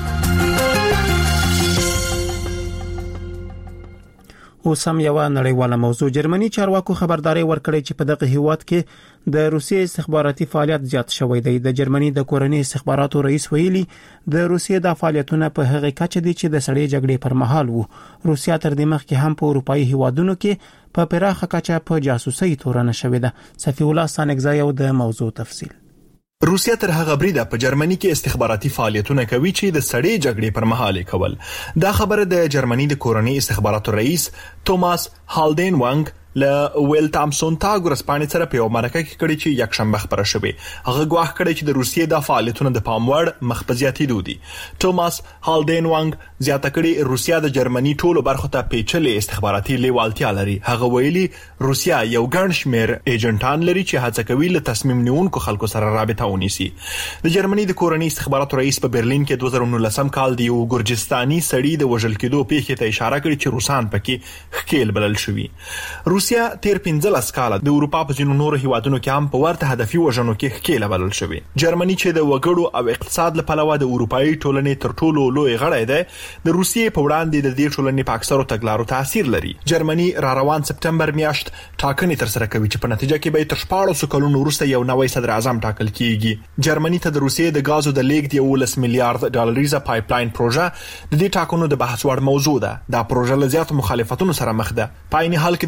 اوس هم یو نړیواله موضوع. جرمني چارواکو خبرداري ورکړې چې په دغه هیواد کې د روسیې استخباراتي فعالیت زیات شوی دی. د جرمني د کورنۍ استخباراتو رئیس ویلي د روسیې د فعالیتونو په هغه کچه دي چې د سړې جګړې پر مهال وو. روسیا تر دې مخکې هم په اروپאי هیوادونو کې په پراخه کچه په جاسوسي تورنه شوې ده. صفی الله سانګزای د موضوع تفصیل. روسیا تر هغه بریده په جرمني کې استخباراتي فعالیتونه کوي چې د سړې جګړې پر مهال کول. دا خبره د جرمني د کورنۍ استخباراتو رئیس توماس هالدن وانګ له ویل تامسون تاګ ورسپانې سره په امریکا کې کړي چې یک شنبه خبره شوه. هغه ګواښ کړي چې د روسیې د فعالیتونو د پاموړ مخ په زیاتېدو دي. توماس هالدن وانګ زیاته کړي روسیا د جرمني ټولو برخو ته پیچلې استخباراتي لیوالتیا لري. هغه ویلي روسیا یو ګڼ شمېر ایجنټان لري چې هڅه کوي له تصمیم نیونکو خلکو سره رابطه ونیسي. د جرمني د کورنۍ استخباراتو رئیس په برلین کې 2019 کال د یو ګرجستاني سړي د وژل کېدو پیښې ته اشاره کړې چې روسان پکې ښکیل بلل شوي. روسیا تیر 15 کال د اروپا په ځینو نورو هیوادونو کې هم په ورته هدفي وژنو کې ښکیل بلل شوي. جرمني چې د وګړو او اقتصاد لپاره د اروپאי ټولنې تر ټولو لوی غړی دی، د روسیې په وړاندې د دې ټولنې په اکثرو تګلارو تاثیر لري. جرمني را روان سپتمبر میاشت ټاکنې تر سره کوي چې په نتیجه کې به تر 14 کلونو وروسته یو نوی صدر اعظم ټاکل کیږي. جرمني ته د روسیې د غازو د لیږد 11 میلیارډ ډالریزه پایپلاین پروژه د دې ټاکنو د بحث وړ موضوع ده. دا پروژه له زیاتو مخالفتونو سره مخ ده. په عین حال کې د جرمني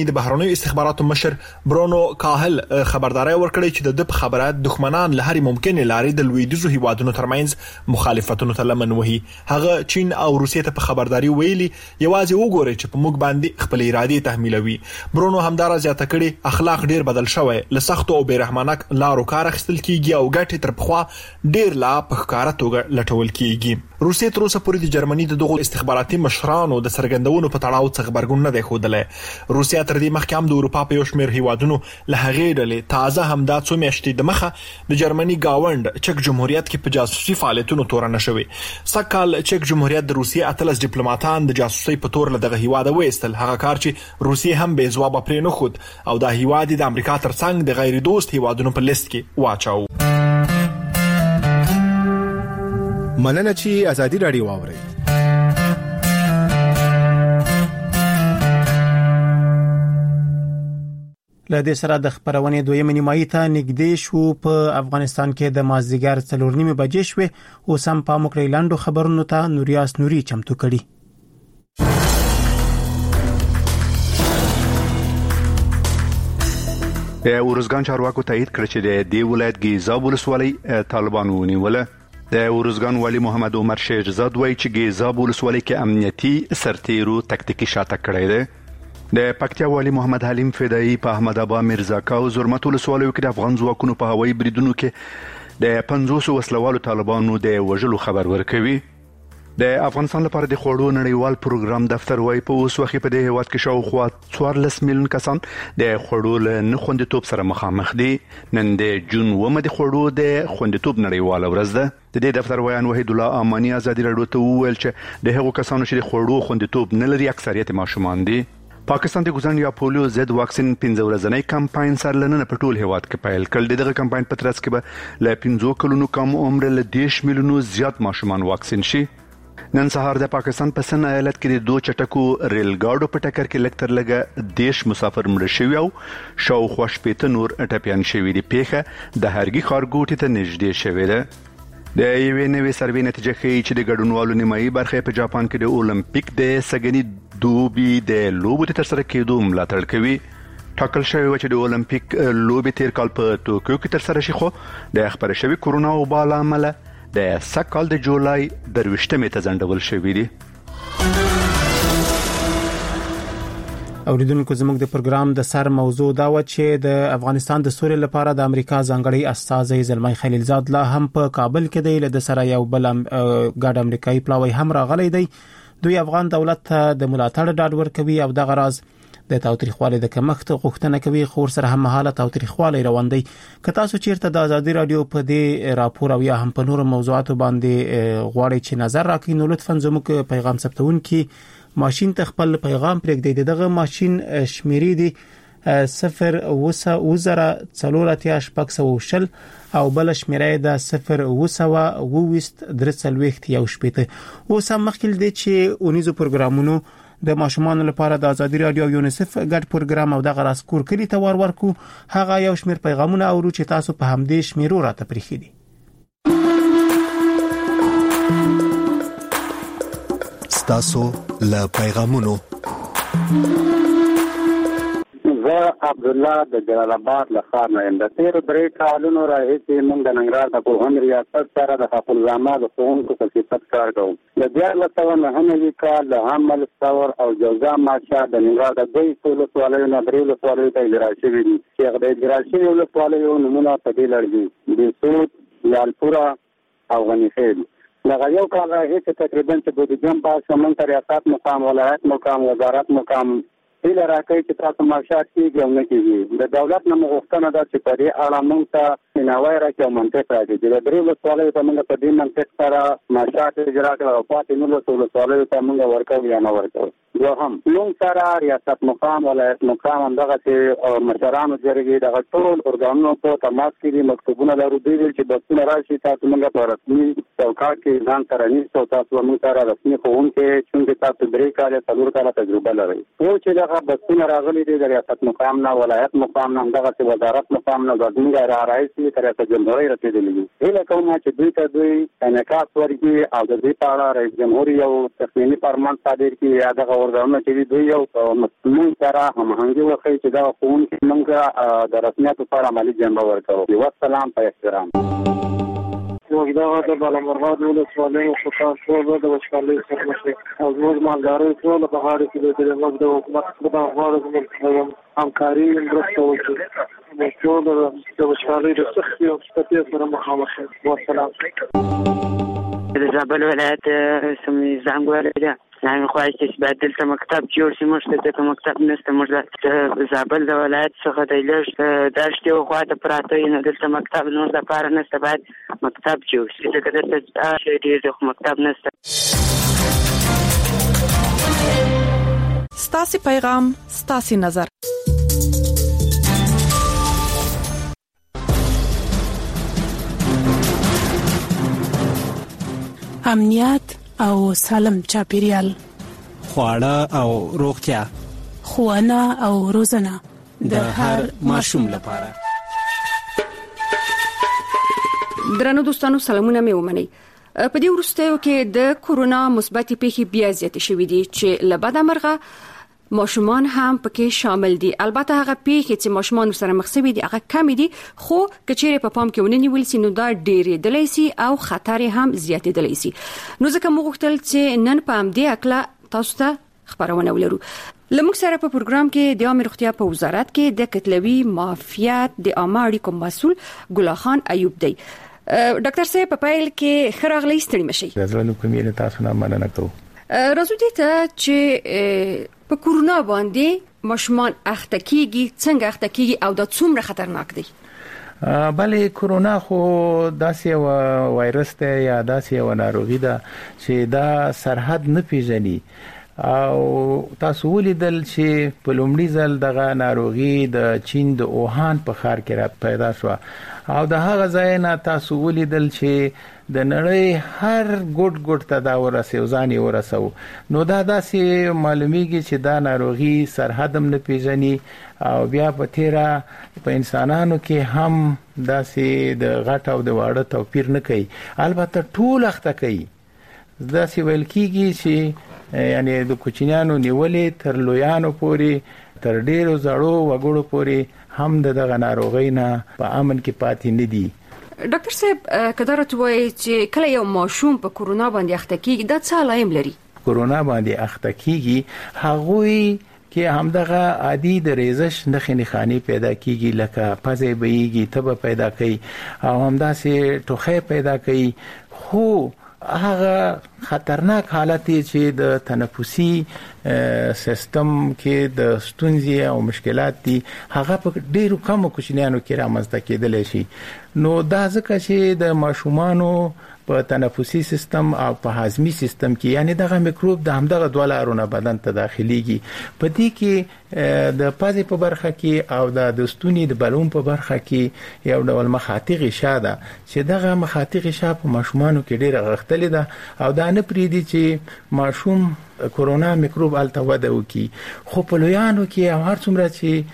د بهرنیو استخباراتو مشر برونو کاهل خبرداري ورکړې چې د خبره دښمنان له هرې ممکنه لارې د لویدیځو هیوادونو ترمنځ مخالفتونو ته لمن وهي. هغه چین او روسیې ته په خبرداري ویلي یوازې وګوري چې په موږ باندې خپل ارادې تحمیلوي. برونو همدارا زیاته کړي اخلاق ډیر بدل شوی، له سختو او بیرحمانه لارو کار اخیستل کیږي او ګټې تر پخوا ډیر لا په ښکارا توګه لټول کیږي. روسیې تر اوسه پورې د جرمني د دغو استخباراتي مشرانو د څرګندونو په تړاو څه خبرګون نه دی ښودلی. روسیا تر دې مخکې هم د اروپا په یو شمېر هیوادونو له هغې ډلې تازه همدا څو میاشتې د مخه د جرمني گاونډ چک جمهوریت کې په جاسوسي فعالیتونو تورنه شوی. سږکال چک جمهوریت د روسیې 18 ډیپلوماټان د جاسوسي په تور له دغه هیواده وایستل، هغه کار چې روسیې هم بې ځوابه پرې نه ښود او دا هیواد د امریکا ترڅنګ د غیر دوست هیوادونو په لیست کې واچاو. مننه چې ازادي رادیو واوري. لدې سره د خبرونې دویمه نیمایي ته نږدې شو. په افغانستان کې د مازدیګر 4:30 بجې شوې او سم په مکریلاندو خبرونو ته نوریاس نوري چمتو کړي. ورزګان چارواکو تایید کړ چې د دې ولایت ګیزاب ولسوالۍ طالبانو ونیوله. د ورزګان والی محمد عمر شیرزاد وایي چې ګیزاب ولسوالۍ کې امنیتي سرتیرو تکتیکی شاته کړی دی. د پکتیا والی محمد حلیم فدایی په احمد ابا مرزاکا او زرمت ولسوالیو کې د افغان ځواکونو په هوایي بریدونو کې د 500 وسلوالو طالبانو د وژلو خبر ورکوي. د افغانستان لپاره د خوړو نړیوال پروګرام دفتر وايي په اوس وخت په دې هیواد کې شاوخوا 14 میلیون کسان د خوړو له نه خوندیتوب سره مخامخ دي. نن د جون 1 د خوړو د خوندیتوب نړیواله ورځ ده. د دې دفتر ویان وحید الله امانی ازادي رادیو ته وویل چې د هغو کسانو چې د خوړو خوندیتوب نه لري اکثریت ماشومان دي. پاکستان د ګوزن یا پولیو ضد واکسین 15 ورځنی کمپاین سرلنه په ټول هیواد کې پیل کړ. دغه کمپاین په ترڅ کې به له 15 کلونو کم عمر له 10 میلیونو زیات ماشومان واکسین شي. نن سهار د پاکستان په سن ایالت کې د 2 چټکو ریل ګاډو په ټکر کې لکتر لګه 10 مسافر مړ شوي او شاوخوا 15 نور ټپيان شوي دي. پیښه د هرګي خارګوټي ته نږدې شوې ده. د یوې نوې سروې نتیجه ښیي چې د ګډونوالو نیمایي برخه په جاپان کې د اولمپیک د سګنی دوبي د لوبو د ترسره کېدو ملاتړ کوي. ټاکل شوی و چې د اولمپیک لوبي تیر کال په توکیو کې ترسره شي، خو د خبره شوی کورونا وبا له امله د سکهال د جولای 23 ته ځنډول شوی دی. اوریدونکو زموږ د پروګرام د سر موضوع دا و چې د افغانستان د سولې لپاره د امریکا ځانګړي استازی زلمي خلیلزاد لا هم په کابل کې دی. له سره یو بل ګډ امریکایي پلاوی هم راغلی دی. دوی افغان دولت ته د ملاتړ ډاډ ورکوي او د غراز د تاوتریخوالي د کمښت غوښتنه کوي، خو سره هم مهاله تاوتریخوالي روان دی. که تاسو چیرته د ازادي رادیو په دې راپور او یا هم په نورو موضوعاتو باندې غواړئ چې نظر راکړئ نو لطفا زموږ پیغام ثبتون کې ماشين ته خپل پیغام پرېږدئ. دغه ماشين شمیرې دي 0 او بل شمیرې ده 0 اوس هم مخکې دي چې اونیزو پروګرامونو د ماشومان لپاره د ازادي رادیو یونیسف ګډ پروګرام او د غراس کور کلی ته ورکو. هغه یو شمیر پیغامونه اورو چې تاسو په همدې شمیرو راته پریخي دي. تاسو له پیغامونو زه عبد الله د جلال آباد له ښار نه یم. د تیرو 3 کالونو راهیسې موږ د ننګرهار د پوهنې ریاست سره د حق الزامه د ښوونکو په صفت کار کوو. د 1999 کال د حمل ثور او جوزا ماچا د ننګرهار د 2 ولسوالیو نه 3 ولسوالیو ته اجرا شوي دي چې هغه د اجرا شوي ولسوالیو نومونه په دې لړ دي: بېسود، لالپوره او غنیخیل. لغه یو کال راهیسې تقریبا چې بودیجه په سمون ریاست مقام، ولایت مقام، وزارت مقام هیله راکړي چې تاسو معاشات کېږي او نه کېږي. د دولت نه غوښتنه ده چې په دې اړه موږ ته سیناوی راکړي او منطق راکړي چې د 3 ولسوالیو ته موږ په دې منطق سره معاشات اجرا کړو او پاتې 9 ولسوالیو ته موږ ورکوو یا نه ورکوو. دوهم موږ سره ریاست مقام، ولایت مقام همدغه مشرانو جرګې دغه ټول ارګانونو په تماس کې دي. مکتوبونه لرو دوی چې بسونه راشي تاسو موږ په رسمي چوکاټ کې ځان سره نیسو، تاسو موږ سره رسمي ښوونکي چې تاسو 3 کاله 4 کاله تجربه لرئ. او چې دغه بسونه راغلي دي د ریاست مقام نه، ولایت مقام نه، همدغه وزارت مقام نه، زموږ راځي تر ریاست جمهوریت رسیدلي دي. هیله کوم چې دوی ته دوی انعکاس ورکړي او د دې په اړه رئیس جمهور یو تخمینی فرمان صادر کړي یا دغه ارګاونونه چې دوی یو موږ سره هماهنګي وکړي چې دا ښوونکي موږ د رسمیت لپاره عملي جنبه ورکړو. والسلام په احترام. وګړه د بالامرغاد ولسوالۍ او خاصو د وشالۍ سره مشي او زموږ مالداري ټول په هغه کې د موږ د حکومت په غواړو همکاري مرسته وکړي. موږ ټول د وشالۍ د سختي او ستې سره مخامخ یو. والسلام. د زابل ولایت سمې زنګوله ده. يعني خواهش چې بعد دلته مکتب جوړ شي. موږ ته مکتب نشته. موږ د زابل د ولایت څخه د لږ داشته او خواته پراته نه دلته مکتب نور د پاره نشته. باید مکتب جوړ شي. ځکه دلته ډېر د مکتب نشته. ستاسو پیغام ستاسو نظر. امنیت او سالم چاپیریال، خواړه او روغتیا، ښوونه او روزنه د هر ماشوم لپاره. درنو دوستانو سلامونه مې ومنئ. په دې وروستیو کې د کورونا مثبت پیښې بیا زیاتې شوې دي چې له بده مرغه ماشومان هم پکې شامل دي. البته هغه پیښې چې ماشومان سره مخ شوي دي هغه کم دي، خو کچېره په پام کې ونیول سي نو دا ډېرې دلای سي او خطر هم زیاتې دلای سي. نو ځکه موږ غوښتل چې نن په دې اکلا تاسو ته خبرونه ولرو. لمږ سره په پروګرام کې د عامه روغتیا په وزارت کې د کتلوي معافیت د عامه اړیکو مسؤل ګل خان ایوب دی. ډاکټر صاحب په پیل کې خراغلی ستړي مشي. زه نو کومې تاسو نه مننه کوم. راځو دې ته چې په کورونا باندې ماشومان اخته کیږي، څنګه اخته کیږي او دا څومره خطرناک دی؟ بلې کورونا خو داسې یو وایرس دی یا داسې یو ناروغي ده چې دا سرحد نه پیژني او تاسو ولیدل چې په لومړي ځل دغه ناروغي د چین د اوهان په ښار کې را پیدا شو او د هغه ځای نه تاسو ولیدل چې د نړۍ هر ګډ ته دا ورسېو ځان یې ورسو. نو دا داسې معلومیږي چې دا ناروغي سرحد هم نه پیژني او بیا په تیرا په انسانانو کې هم داسې د غټ او د واړه توپیر نه کوي. البته ټول اخته کوي. داسې ویل کیږي چې یعنی د کوچنیانو نیولې تر لویانو پورې تر ډیرو زړو وګړو پورې هم دغه ناروغي نه په امن کې پاتې نه دي. ډاکټر صاحب کدارت وایي چې کله یو ماشوم په کورونا باندې اخته کیږي دا څه علائم لري؟ کورونا باندې اخته کیږي هغوی کې همدغه عادي د ریزش نښې پیدا کیږي، لکه پزې بهیږي، تبه پیدا کوي او همداسې ټوخی پیدا کوي. خو هغه خطرناک حالت چې د تنفسي سیستم کې د ستونزې او مشکلات دي هغه په ډیرو کمو کوچنیانو کې رامنځته کېدلی شي. نو دا ځکه چې د ماشومانو په تنفسي سیستم او په هاضمي سیستم کې یعنی دغه میکروب د همدغه دوه لارونو بدن ته داخليږي. په دې کې د پازې په برخه کې او د ستوني د بلوم په برخه کې یو ډول مخاطي غشا ده چې دغه مخاطي غشا په ماشومانو کې ډیره غښتلې ده او دا نه پریدي چې ماشوم کورونا میکروب الته وده وکي. خو په لویانو کې او هر څومره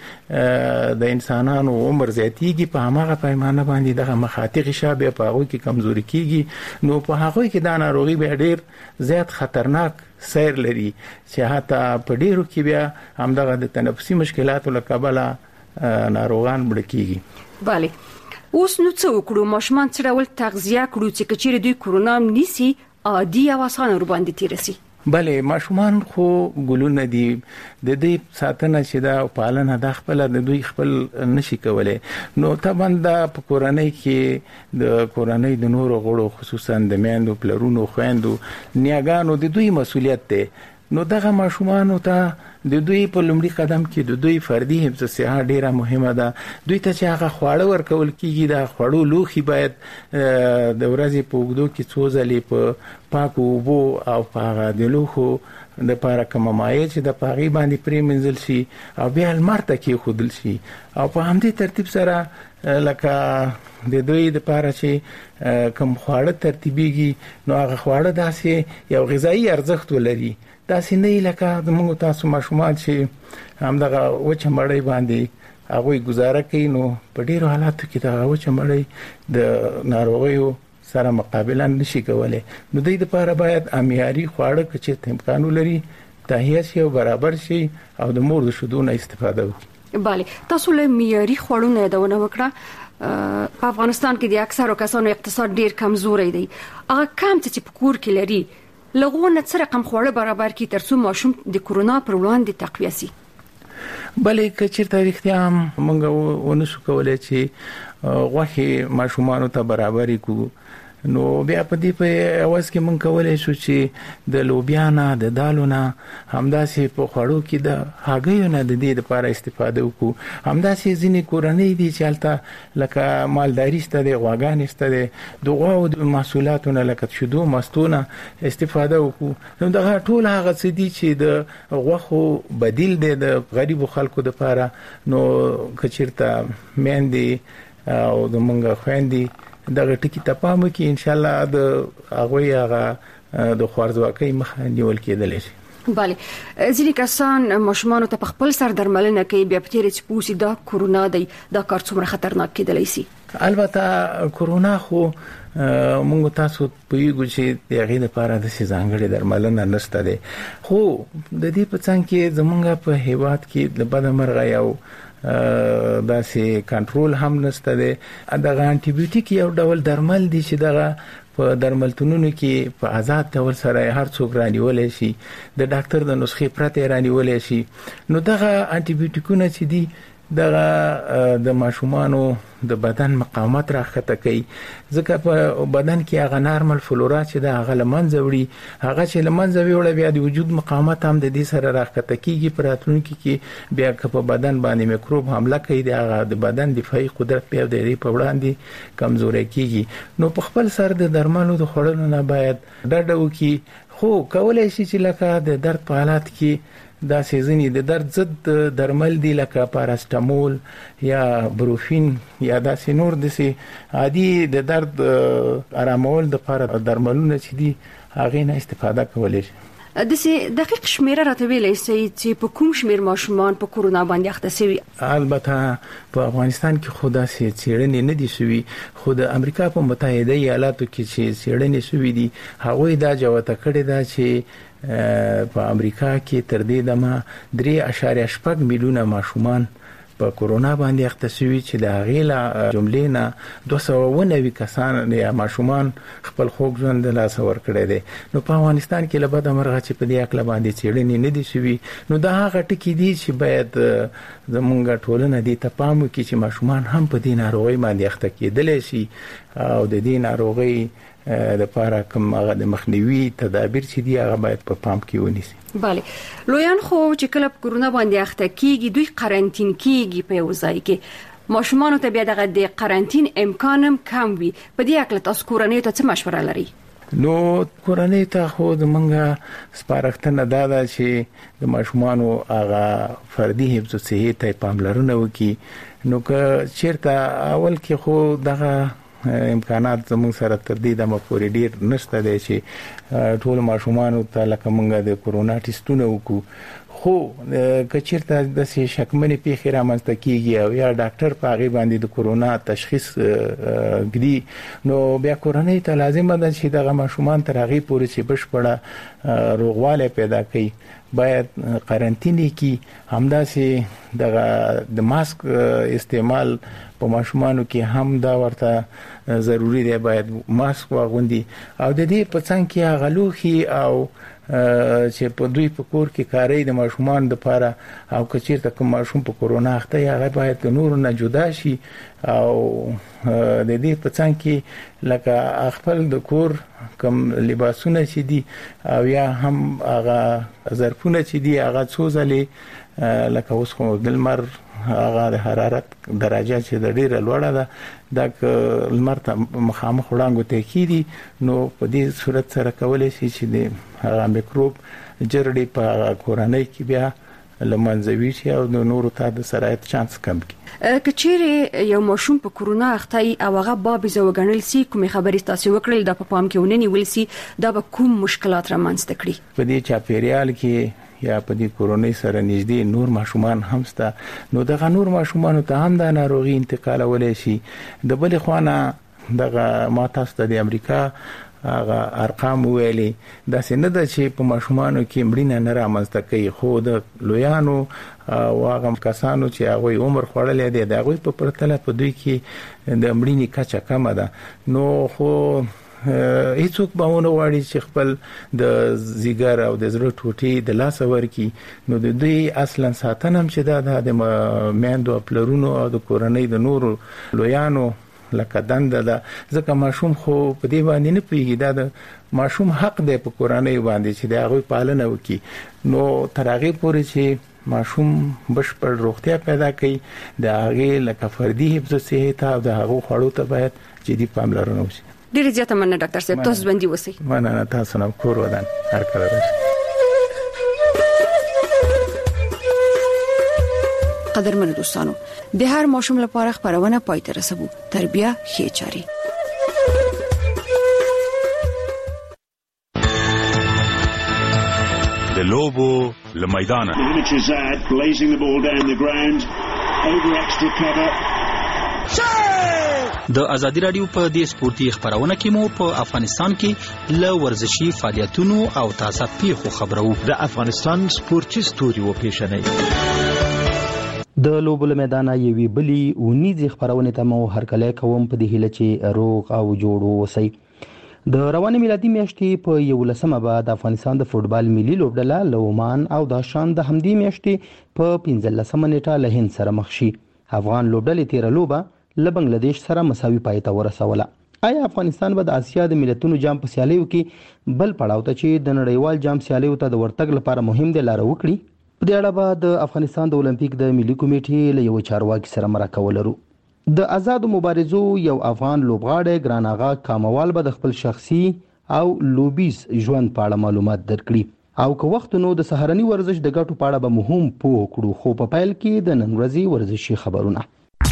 چې د انسانانو عمر زیاتیږي په هغه پیمانه باندې دغه مخاطي غشا به په هغه کې کمزوري کیږي. نو په هغه کې دا ناروغي به ډیر زیات خطرناک سیر لري چې حتی په ډیرو کې بیا همدغه د تنفسي مشکلاتو له کبله ناروغان مړ کیږي. bale اوس نو څه وکړو؟ ماشومان څه ډول تغذیه کړو چې کچېره دوی کورونا نیسی عادي او اسانه ور باندې تیرسي؟ بله ماشومان خو ګلونه دي، د دې ساتنه چې دا پالنه د خپل د دوی خپل نشي کولای. نو طبعا د کورنۍ کې د کورنۍ د نورو غړو خصوصا د میندو پلرونو خويندو نیاګانو د دوی مسولیت ده. نو دغه ماشومان ته د دوی په لومړي قدم کې د دوی فردي حفظ صحت ډیره مهمه ده. دوی ته چې هغه خواړه ورکول کیږي د خواړو لوخي باید د ورځې په وګړو کې څو ځلې په پاکو اوبو او په د لوخو د پاره کوم مایع چې د پاغي باندې پریمنځل شي او بیا لمر ته کې خودل شي او په همدې ترتیب سره لکه د دوی د پاره چې کوم خواړه ترتیبيږي نو هغه خواړه داسې یو غذایی ارزښت ولري. داسې نه لکه د موږ تاسو ماشومان چې همدغه وچه مړی باندې هغه گزاره کوي نو په ډیرو حالاتو کې دا وچه مړی د ناروغیو سره مقابله نشي کولای. نو د دې لپاره باید معیاري خواړه چې امکان لري تهیه شي او برابر شي او د مور د شیدو نه استفاده وکړي. بله، تاسو له معیاري خوړو نه یادونه وکړه. په افغانستان کې د اکثرو کسانو اقتصاد ډیر کمزوري دی. هغه کم چې په کور کې لري لغونه څه رقم خوړه برابر کی ترڅو ماشوم د کورونا پر وړاندې تقویه شي؟ بلې کچیر تاریخیا موږ ونشو کولای چې غوښه ماشومان ته برابر کو. نو بیا په دې په اواز کې مونږ کولای شو چې د لوبیا نه د دالو نه همداسې په خوړو کې د هګیو نه د دې لپاره استفاده وکړو. همداسې ځینې کورنۍ دي چې هلته لکه مالداري شته د غواګانې شته د غواو د محصولاتو نه لکه شیدو مستو نه استفاده وکړو. نو دغه ټول هغه څه دي چې د غوښو بدیل دی د غریبو خلکو لپاره. نو کچیرته میندې او د مونږ خويندې دغه ټکی ته پام وکړي ان شاء الله د هغه د خوارځواکۍ مخه نیول کېدل شي. بله، ځینې کسان ماشومان ته په خپل سر درملنه کوي بیا په تیر چې پوسی دا کورونا دی، دا کار څومره خطرناک کېدلی شي؟ البته کورونا خو مونږ تاسو پوهیږو چې د هغې لپاره داسې ځانګړې درملنه نشته دی، خو د دې په څنګ کې زمونږ په هیواد کې د بدمرغه یو داسې کنټرول هم نشته دی. دغه انټي بیوټیک یو ډول درمل دي چې دغه په درملتونونو کې په آزاد ډول سره هر څوک رانیولای شي، د ډاکټر د نسخې پرته رانیولای شي. نو دغه انټي بیوټیکونه چې دي دغه د ماشومانو د بدن مقاومت راخته کوي، ځکه په بدن کې هغه نارمل فلورا چې د هغه لمنځه وړي، هغه چې لمنځه وړي بیا د وجود مقاومت هم د دې سره راخته کیږي. په راتلونکي کې بیا که په بدن باندې میکروب حمله کوي د هغه د بدن دفاعي قدرت بیا د دې په وړاندې کمزوري کیږي. نو په خپل سر د درملو د خوړلو نه باید ډډه وکړي. خو کولای شي چې لکه د درد په حالت کې دا سیزنی د درد ضد درمل دی لکه پاراستامول یا بروفین یا داسې نور داسې عادي د درد آرامول د لپاره درملونه چې دي هغه نه استفاده کولای شي. داسې دقیق شمیره راته ویلای شئ چې په کوم شمیر ماشومان په کورونا باندې اخته شوي؟ البته په افغانستان کې خو داسې څېړنې نه دي شوي، خو د امریکا په متحده ایالاتو کې چې څېړنې شوي دي هغوی دا جوته کړې ده چې په امریکا کې تر دې دمه 3.8 میلیونه ماشومان په کورونا باندې اخته شوي چې د هغې له جملې نه 290 کسان یا ماشومان خپل خوږ ژوند د لاسه ورکړی دی. نو په افغانستان کې له بده مرغه چې په دې هکله باندې څېړنې نه دي شوي. نو دا هغه ټکي دي چې باید زمونږ ټولنه دې ته پام وکړي چې ماشومان هم په دې ناروغۍ باندې اخته کېدلی شي او د دې ناروغۍ د لپاره کوم هغه د مخنیوي تدابیر چې دي هغه باید په پام کې ونیسي. بله، لویان خو چې کله په کورونا باندې اخته کیږي دوی قرنطین کیږي په یو ځای کې، ماشومان ته بیا دغه د قرنطین امکان هم کم وي. په دې اړه تاسو کورنۍ ته څه مشوره لرئ؟ نو کورنۍ ته خو زمونږ سپارښتنه دا ده چې د ماشومانو هغه فردي حفظ صحي ته پاملرنه وکړي. نو که چیرته اول کې خو دغه امکانات زموږ سره تر دې دمه پورې ډیر نشته دی چې ټول ماشومان ته لکه مونږ د کورونا ټیسټونه وکړو. خو کچیرته د شکمنې پیښې رامنځته کیږي او یا ډاکټر په هغې باندې د کورونا تشخیص ږدي، نو بیا کورنۍ ته لازمه ده چې دغه ماشومان تر هغې پورې چې بشپړه روغوالی پیدا کوي باید قرنطینې کې. همداسې دغه د ماسک استعمال په ماشومانو کې هم دا ورته ضروری دی، باید ماسک واغوندي او د دې په څنګ کې هغه لوښي او چې په دوی په کور کې کاری د ماشومان لپاره او کچیرته کوم ماشوم په کورونا اخته هغه باید د نورو نه جدا شي او د دې په څنګ کې لکه خپل د کور کوم لباسونه چې دي او یا هم هغه ظرفونه چې دي هغه څو ځلې لکه اوس خو د لمر هغه د حرارت درجه چې د ډیره لوړه ده د لمر ته مخامخ وړاندې ته کیږي، نو په دې صورت سره کولای شي چې د هغه میکروب جرړې په کورنۍ کې بیا لمنځوي شي او د نورو ته د سرایت چانس کم کړي. کچېره یو ماشوم په کورونا اخته او هغه باب زوګنل سي کوم خبرې تاسو وکړل د پام کې ونني ولسي دا به کوم مشکلات رامنځته کړي؟ په دې چاپیریال کې یا په دې کورونی سره نږدې نور ماشومان هم ستا، نو دغه نور ماشومان ته هم د ناروغي انتقال ولې شي. د بل خوانه دغه ما تاسو د امریکا هغه ارقام ویلي دا څنګه د چې په ماشومانو کې مړینه نه رامنځته کوي، خو د لویانو او هغه کسانو چې هغه عمر خوړلې دي دا غوي په پرتله په دوی کې د مړینې کچه کمه ده. نو خو هیڅوک به ونه غواړي چې خپل د زیګر او د زړه ټوټې د لاس ورکی، نو د دوی اصلا ساتنه هم چې دا د میندو پلرونو او د کورنۍ د نورو لویانو لکه دنده ده، ځکه ماشوم خو په دې باندې نه پیږي، دا د ماشوم حق دی په کورنۍ باندې چې دا غوي پالنه وکي. نو تر هغه پورې چې ماشوم بشپړ روغتیا پیدا کړي د هغه لکه فردي حفظ صحت او د هغه خړو ته باید جدي پاملرنه وشي. ډیره زیاته مننه ډاکټر صاحب، تاسو باندې وسی. مننه تاسو نه کور ودان هر کله راځي. قدرمن دوستانو، د هر ماشوم لپاره خبرونه پای ته رسوو. تربیه ښه چاري. د لوبو لمیدانه د ازادي رادیو په دې سپورتي خبرونه کې مو په افغانستان کې ل ورزشي فعالیتونو او تازه پیښو خبرو. د افغانستان سپورتي ستوري و پیښنې د لوبو میدان یوي بلی ونیزي خبرونه ته مو هرکله کوم په دې هله چې روغ او جوړ وسی. د رواني میلادي میاشتې په 11مه بعد افغانستان د فوتبال ملي لوبډله لومان او د شان د همدې میاشتې په 15مه نیټه له هند سره مخ شي. افغان لوبډلې تیر لوبه له بنگلاديش سره مساوي پای ته ورسوله. آیا افغانستان به د آسیا د ملتونو جام په سیالیو کې بل پړاو ته چې د نړیوال جام سیالیو ته د ورتګ لپاره مهم دی لاره وکړي؟ په دې اړه به د افغانستان د اولمپیک د ملي کمیټې له یو چارواکي سره مرکه ولرو. د آزاد مبارزو یو افغان لوبغاړی ګران آغا کاموال به د خپل شخصي او لوبیز ژوند په اړه معلومات درکړي او که وخت نو د سهارني ورزش د ګټو په اړه به مهم پوه کړو. خو په پیل کې د نن ورځې ورزشي خبرونه.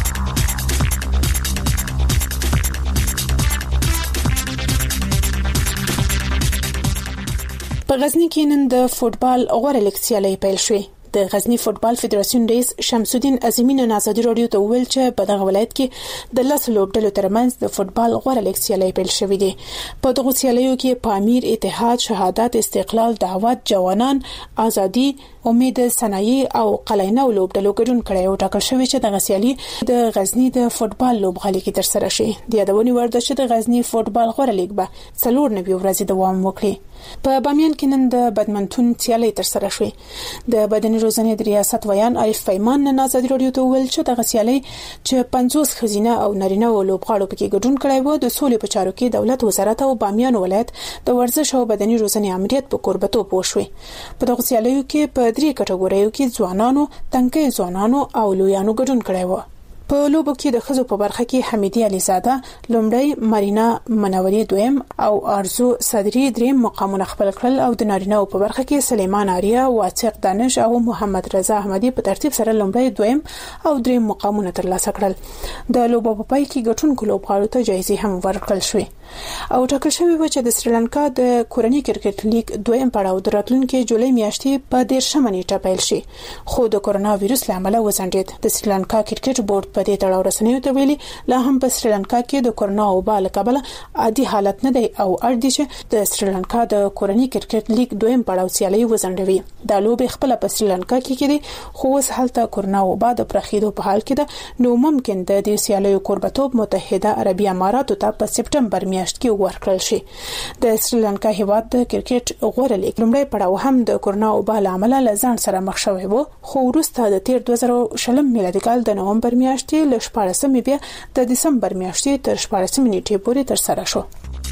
په غزنی کې نن د فوتبال غوړه لیګ سیالي پیل شوه. د غزنی فوتبال فدراسیون رئیس شمس الدین عظیمی نن ازادي رادیو ته ویل چې په دغه ولایت کې د لاس لوبډلو ترمنځ د فوتبال غوړه لیګ سیالي پیل شوې دي. په دغه سیالیو کې پامیر، اتحاد، شهادت، استقلال، دعوت، جوانان، ازادي، امید، صنایع او قلعینه لوبډلو ګډون کړي او ټاکل شوی چې د غسیالي د غزنی د فوتبال لوبغالي کې تر سره شي. د یادونې وړ ده چې د غزنی فوتبال غوړه لیګ به 4 ورځې دوام وکړي. په بامیان کې نن د بدمنتون سیالي تر سره شوې. د بدني روزنې د ریاست ویان عارف پیمان نن ازادي رادیو ته ویل چې د غسیالي چې 50 خزینه او نارینه لوبغاړو پکې ګډون کړي وو. د سولې په چارو کې دولت وزارت او بامیان ولایت د ورزش او بدني روزنې امنیت په قربتوب وشوي. په دغه سیالیو کې په 3 کټګوریو کې ځوانانو، تنکي ځوانانو او لویانو ګډون کړي وو. په لوبو کې د خزو په برخه کې حمیدی علیزاده لومړی، مرینا منوري دویم او ارزو صدری دریم مقامونه خپل کړل او د نارینه په برخه کې سلیمان آریا، واثق دانش او محمد رضا احمدی په ترتیب سره لومړی، دویم او دریم مقامونه ترلاسه کړل. د لوبو په پای کې ګټونکو لوبغاړو ته جایزې هم ورکړل شوې او ټاکل شوی و چې د سریلانکا د کورنۍ کرکټ لیګ دویم پړاو د راتلونکي جولای میاشتې په 13مه نیټه پیل شي، خو د کورونا وایرس له امله وځنډید. د سریلانکا کرکټ بورډ په دې تړاو رسنیو ته ویلي لا هم په سریلانکا کې د کورونا وبا له کبله عادي حالت نه دی او اړ دي چې د سریلانکا د کورنۍ کرکټ لیګ دویم پړاو سیالي وځنډوي. د لوبې خپل په سریلانکا کې کېدي، خو اوس هلته کورونا وبا د پرخېدو په حال کې ده، نو ممکن د دې سیالیو قربتوب متحده عربي اماراتو ته په سپټمبر میاشت کې ورکړل شي. د سریلانکا هیواد د کرکټ غوړه لیګ لومړی پړاو هم د کورونا وبا له امله له ځان سره مخ شوی و، خو وروسته د 2020 میلادي کال د نومبر میاشتې له 14 بیا د دسمبر میاشتې تر 14 نیټې پورې تر سره شو.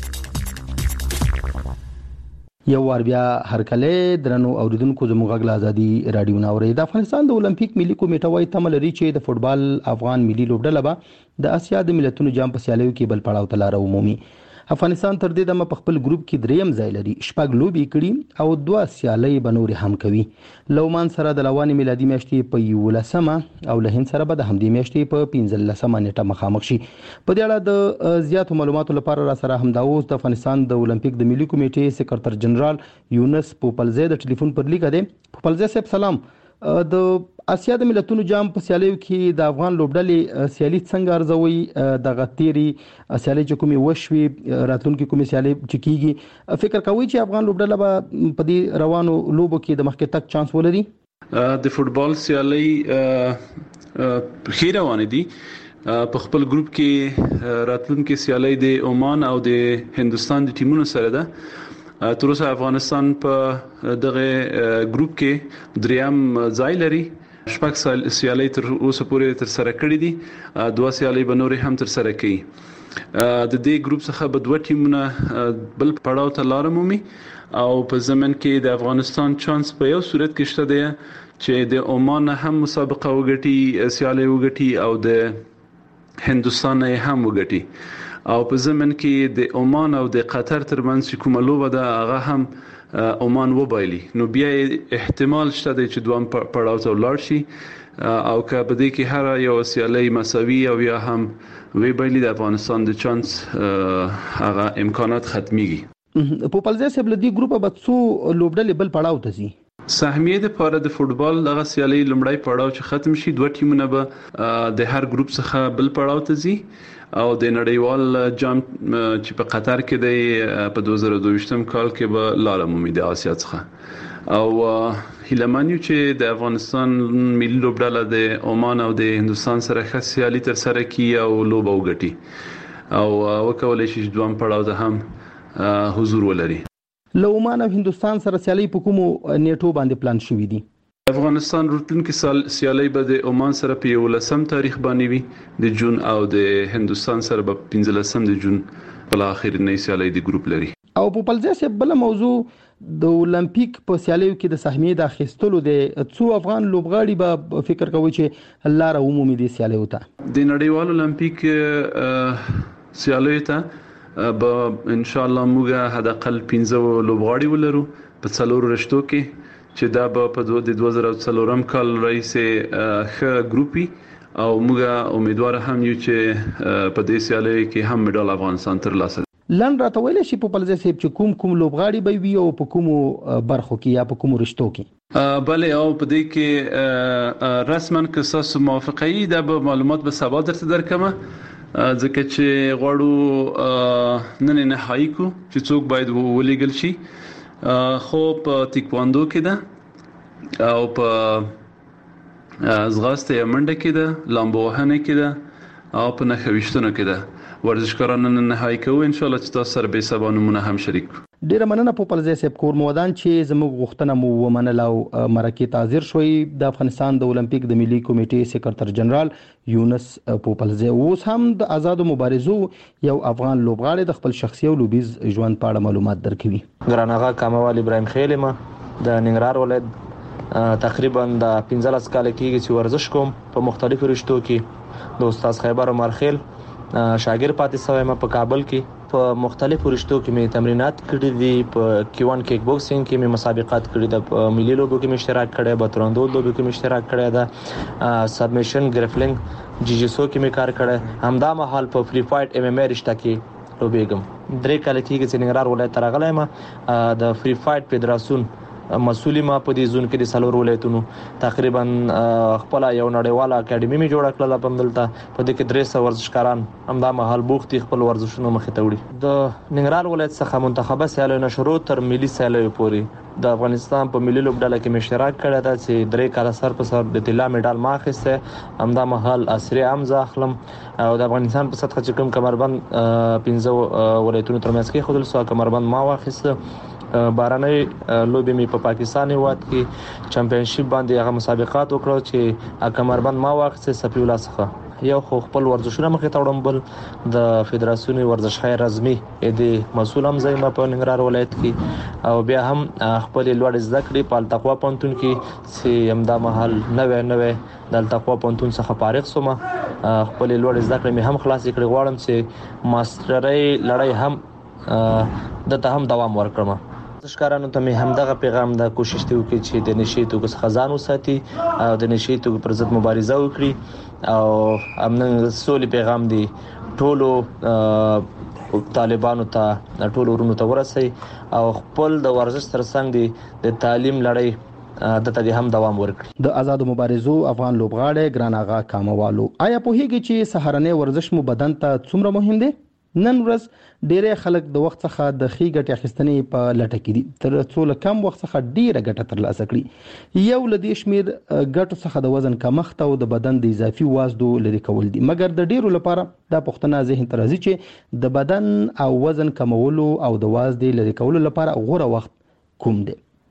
یو وار بیا هرکله درنو اوریدونکو زموږ غږ ازادي رادیو ناوړي. د افغانستان د اولمپیک ملي کمیټه وايي تمل لري چې د فوتبال افغان ملي لوبډله به د آسیا د ملتونو جام په سیالیو کې بل پړاو ته لار ومومي. افغانستان تر دې دمه په خپل ګروپ کې دریم ځای لري، 6 لوبې کړي او 2 سیالۍ بنور هم کوي. لومان سره د لواني میلادي میاشتې په 11مه او له هند سره به د همدې میاشتې په 15مه نیټه مخامخ شي. په دې اړه د زیاتو معلوماتو لپاره را سره هم دا اوس د افغانستان د اولمپیک د ملي کمیټې سکرټر جنرال یونس پوپلزی د ټلیفون پر لیکه دی. پوپلزی صاحب سلام. د اسیا د ملتونو جام په سیالیو کې د افغان لوبډلې سیالي څنګه ارزوي د غتيري سیالي چې کومي وشوي راتلونکو کومي سیالي چې کیږي فکر کوي چې افغان لوبډله به په دې روانو لوبو کې د مخکې تک چانس ولري د فوتبال سیالي خیر روان دي په خپل ګروپ کې راتلونکو سیالي د عمان او د هندستان د ټیمونو سره ده تر اوسه افغانستان په دغه ګروپ کې دریم ځای لري شپږ سیالي تر اوسه پورې تر سره کړې دي دوه سیالي به نور هم تر سره کوي د دې ګروپ څخه به دوه ټیمونه بل پړاو ته لار مومي او په زمن کې د افغانستان چانس په یو صورت کې شته دی چې د عمان هم مسابقه وګټي سیالي وګټي او د هندستان هم وګټي او په زمن کې د عمان او د قطر ترمنځ کومه لوبه ده هغه هم عمان وبایلی نو بیا احتمال شته چې دوام پړاو ته لاړ شي او که په دې کې هر یو سیالي مساوي او یا هم وبایلی د افغانستان د چانس هغه امکانات ختميږي په پلځه سبلدي ګروپ به څو لوبډلې بل پړاو ته سي سهمیه د پاره د فوتبال دغه سیالي لمړی پړاو چې ختم شي دوه ټیمونه به د هر ګروپ څخه بل پړاو ته ځي او د نړیوال جام چې په قطر کې د په 2022م کال کې به لار مومي د آسیا څخه او هیلمانیو چې د افغانستان ملي لوبډله د عمان او د هندستان سره ښه سیالي تر سره کوي او لوبه وګټي او وکولای شي دوام پړاو ته هم حضور ولري له عمان او هندستان سره سیالي په کومو نیټو باندې پلان شوې دي افغانستان راتلونکي سیالي به د عمان سره په 11 تاریخ باندې وي د جون او د هندستان سره په 15 د جون په اخرنۍ سیالي د ګروپ لري او په پلځه بل موضوع د اولمپیک په سیالیو کې د سهمیې د اخیستلو د څو افغان لوبغاړي به فکر کوي چې لار عمومي دي سیالیو ته د نړیوال اولمپیک سیالیو ته به ان شاء الله موږ حداقل 15 لوبغاړي ولرو په څلورو رشتو کې چې دا په 2004 کال رئیس ښه ګروپي او موږ امیدوار هم یو چې په دې سیالي کې هم مډال افغانستان ترلاسه لن راته ویل شي په پلځه سیب چې کوم لوبغاړي به وي او په کوم برخو کې یا په کوم رشتو کې بله او په دې کې رسما که تاسو موافقه د معلومات به سبا درته درکمه ځکه چې غواړو نن نهایی کو چې څوک باید ولېګل شي خو په تایکواندو کې ده او په زغاسته منډه کې ده لامبو وهنه کې ده او په نخويشتنه کې ده ورزشکاران نن نهایی کوي ان شاء الله چې تاسو سره به سبا نمونه هم شریک ډیره مننه په پلځه سیب کور مودان چې زموږ غوښتنه مو ومنل او مرکه تاذیر شوی د افغانستان د اولمپیک د ملي کمیټې سکرټر جنرال یونس پوپلزه اوس هم د آزادو مبارزو یو افغان لوبغاړي د خپل شخصي او لوبیز ژوند په اړه معلومات درکوي ګرانغه کاموال ابراهيم خیلمه د ننګرهار ولایت تقریبا د 15 کال کېږي چې ورزش کوم په مختلفو رشتو کې د استاد خیبر عمر خیل شاګرد پاتې شوم په کابل کې په مختلفو رشتو کې مې تمرینات کړې دي په کیوان کیک بوکسینګ کې مې مسابقات کړې ده ملي لوبو کې مې اشتراک کړی به ترندو لوبو کې مې اشتراک کړی ده سبمیشن ګریفلینګ جیجیسو کې مې کار کړی همدا مهال په فری فایټ ام ام ای رشته کې لوبېږم 3 کال کېږي چې ننګرهار ولایت ترغلم د فری فایټ فدراسیون مسولې ما په دې زون کې د سلور ولایتونو تقریبا خپل یو نړیواله اکیډمي می جوړ کړل په دلته په دې کې 300 ورزشکاران همدا مهال بوختي خپل ورزشونه مخې ته وړي د ننګرهار ولایت څخه منتخبه سیالونه شروع تر ملي سیالونه پورې د افغانستان په ملي لوبډله کې اشتراک کړی دا چې 3 کال سر په سر د طلا میډال ما اخیسته همدا مهال عصري امزه اخلم او د افغانستان په سطح چې کوم کمربند 15 ولایتونو ترمنځ کې خودل سو کمربند ما واخیسته بارانه لوبي می په پاکستان هیواد کې چمپیونشپ باندې هغه مسابقات وکړو چې کمربند ما واخیسته سپیولا څخه یو خپل ورزشونه مخې ته وړم بل د فدراسیون ورزشي رزمي د مسول هم زما په ننګرهار ولایت کې او بیا هم خپل لوړ زده کړې په التقوا پونتون کې چې همدا محل 99 د التقوا پونتون څخه فارغ شوم خپل لوړ زده کړې مې هم خلاص کړې غواړم چې ماسترۍ لړۍ هم دته هم دوام ورکړم ورزشکارانو ته مې همدغه پیغام د کوشش دی وکړي چې د نشي توګه څخه ځان وساتي او د نشي توګه پر ضد مبارزه وکړي او امن سولې پیغام دی ټولو طالبانو ته ټولو ورونو ته ورسي او خپل د ورزش ترڅنګ دی د تعلیم لړۍ د ته هم دوام ورکړي. د آزاد مبارزو افغان لوبغاړي ګران آغا کاموالو، آیا پوهیږي چې سهارنۍ ورزش مو بدن ته څومره مهم دی؟ نن ورځ ډېر خلک د وخت څخه د ښې ګټې اخیستنې په لټه کې دي تر څو له کم وخت څخه ډېره ګټه ترلاسه کړي. یو له دې شمېر ګټو څخه د وزن کمښت او د بدن د اضافي وازدو لرې کول دي، مګر د ډېرو لپاره دا پوښتنه ذهن ته راځي چې د بدن او وزن کمولو او د وازدې لرې کولو لپاره غوره وخت کوم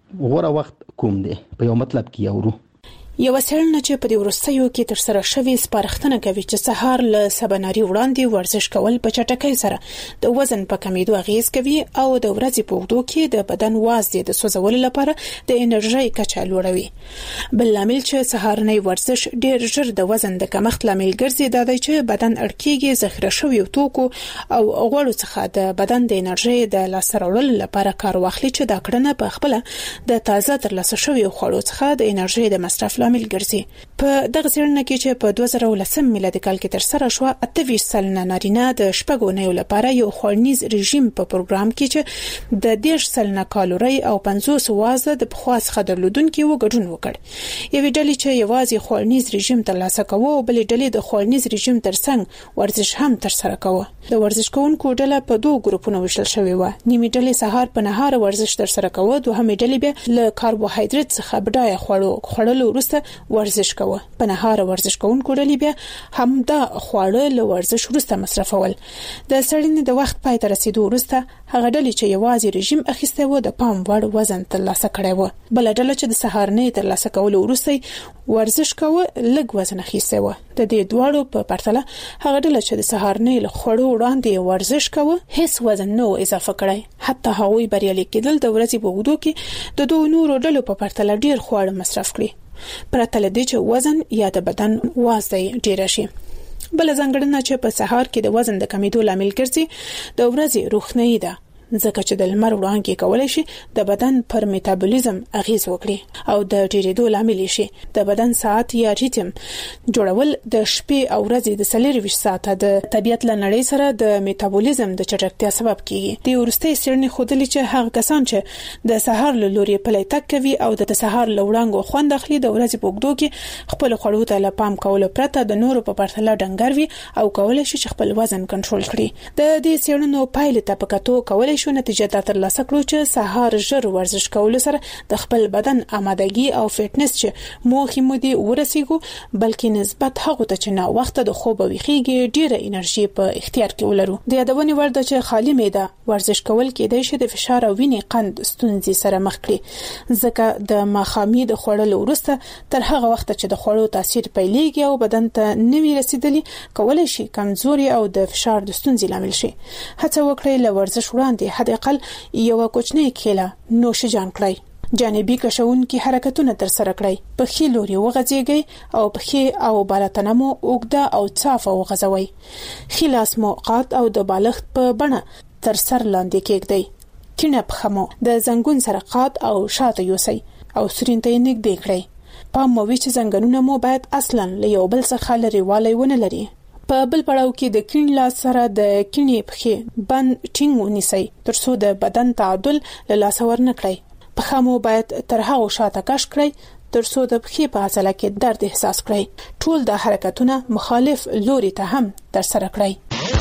دی؟ په یو مطلب کې اورو. یو څېړنه چې په دې وروستیو کې تر سره شوې سپارښتنه کوي چې سهار له سباناري وړاندې ورزش کول په چټکۍ سره د وزن په کمیدو اغیز کوي او د ورځې په اوږدو کې د بدن وازدې د سوځولو لپاره د انرژۍ کچه لوړوي. بل لامل چې سهارنۍ ورزش ډېر ژر د وزن د کمښت لامل ګرځي دا دی چې بدن اړکیږي ذخیره شویو توکو او غوړو څخه د بدن د انرژۍ د لاسته راوړلو لپاره کار واخلي چې دا کړنه په خپل د تازه ترلاسه شویو خوړو څخه د انرژۍ د مصرف لامل ګرځي. په دغه څېړنه کې چې په 2010 میلادي کال کې تر سره شو 28 سلنه نارینه د شپږو نیو لپاره یو خوړنیز رژیم په پروګرام کې چې د 10 سلنه کالوري او 50 وازه د پخوا څخه درلودونکو وګډون وکړ. یوې ډلې چې یوازې خوړنیز رژیم ترلاسه کوي او بلې ډلې د خوړنیز رژیم ترڅنګ ورزش هم تر سره کوي. د ورزش کوونکو ډله په دوه ګروپونو ویشل شوې و. نیمه ډلې سهار په نهار ورزش تر سره کوي، دوهمه ډلې به له کاربوهایډریټ څخه بډایه خوړلو وروسته ورزش کوي. په نهار ورزش کوونکو ډلې بیا هم دا خواړه له ورزش وروسته مصرفول. د سړینې د وخت پای ته رسیدو وروسته هغه ډلې چې یوازې رژیم اخیسته و د پام وړ وزن ترلاسه کړی و. بل ډله چې د سهارنۍ ترلاسه کولو وروسته ورزش کوي لږ وزن اخیسته و. د دې دواړو په پرتله هغه ډله چې د سهارنۍ له خوړو وړاندې ورزش کوي هیڅ وزن نه اضافه کړی. حتی هغوی بریالي کېدل د ورځې په اوږدو کې د دوه نورو ډلو په پرتله ډیر خواړه مصرف کړي پرته له دې چې وزن یا د بدن وازدې ډیر شي. بل ځانګړنه چې په سهار کې د وزن د کمیدو لامل ګرځي د ورځې روښنايي ده، ځکه چې د لمر وړانګې کولای شي د بدن پر میټابولیزم اغیز وکړي او د ډیریدو لامل شي. د بدن ساعت یا ریتم جوړول د شپې او ورځې د 24 ساعته د طبیعت له نړۍ سره د میټابولیزم د چټکتیا سبب کیږي. د ورستۍ څېړنې ښودلې چې هغه کسان چې د سهار له لوري پلی تګ کوي او د سهار له وړانګو خوند اخلي د ورځې په اوږدو کې خپل خوړو ته له پام کولو پرته د نورو په پرتله ډنګر وي او کولای شي چې خپل وزن کنټرول کړي. د دې څېړنو پایلې ته په کتو کولای شو نتیجه دا ترلاسه کړو چې سهار ژر ورزش کول سره د خپل بدن آمادګي او فټنس چې موخې مو دي ورسیږو، بلکې نسبت هغه ته چې نه وخت د خوب ویخيږي ډیره انرژي په اختیار کې ولرو. د یادونې وړ ده چې خالی معده ورزش کول کېدای شي د فشار او وینې قند ستونزې سره مخ کړي، ځکه د ماښامي د خوړلو وروسته تر هغه وخت چې د خوړو تاثیر پیلېږي او بدن ته نوي رسیدلی کولای شي کمزوري او د فشار د ستونزې لامل شي. هڅه وکړئ له ورزش وړاندې حد اقل یو کوچنی کیله نوشجان کړئ. جانبي کشونکي حرکتونه تر سره کړئ. په خې لوري وغځيږئ او په خې او بالاتنه مو اوږده او صافه وغځوئ. خې لاس مو قات او د بالښت په بڼه تر سر لاندې کېږدئ. کینه پخمو د زنګون سره قات او شاته یوسئ او سرین ته نږدې کړئ. پام مو وي چې زنګونونه مو باید اصلا له یو بل څخه لري والی ونه لري. په بل پړاو کې د کیڼ لاس سره د کیڼې پښې بند ټینګ ونیسئ ترڅو د بدن تعادل له لاسه ورنه کړئ. پښه مو باید تر هغو شاته کش کړئ ترڅو د پښې په عضله کې درد احساس کړئ. ټول د حرکتونه مخالف لوري ته هم تر سره کړئ.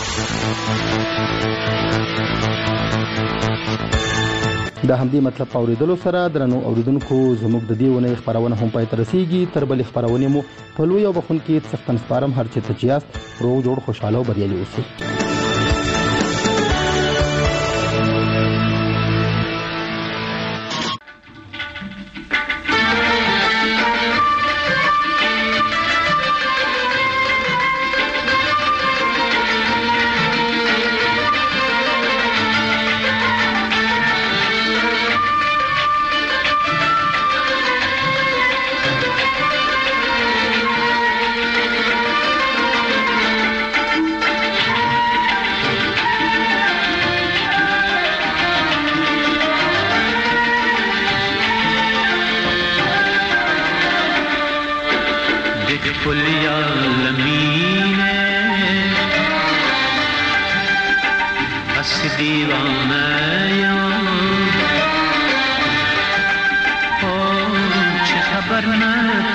د همدې مطلب اوریدلو سره درنو اوریدونکو زموږ د دې ونې خبرونه هم پای ته رسیږي. تر بل خبرونه مو په لوی او بخون کې څختن سپارم هر چیرته چې یاست روغ جوړ خوشاله او بریالي اوسئ.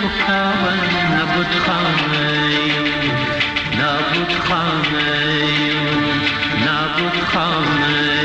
تو کابن نبود خانه نبود خانه نبود خانه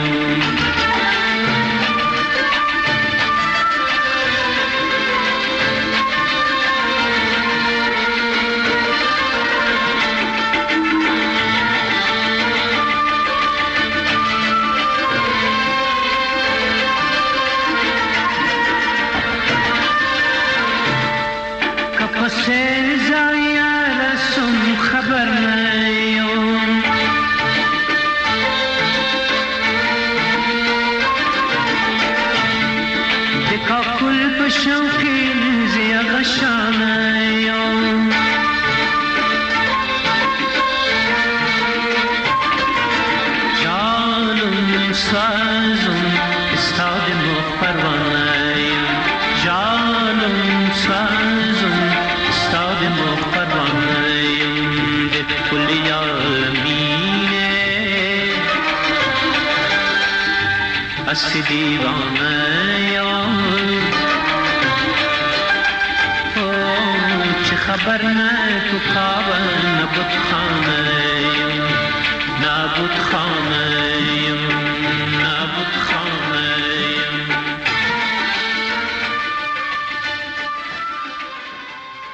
اسی دیوانه چه خبر نه تو کابل نبود خانه نبود خانه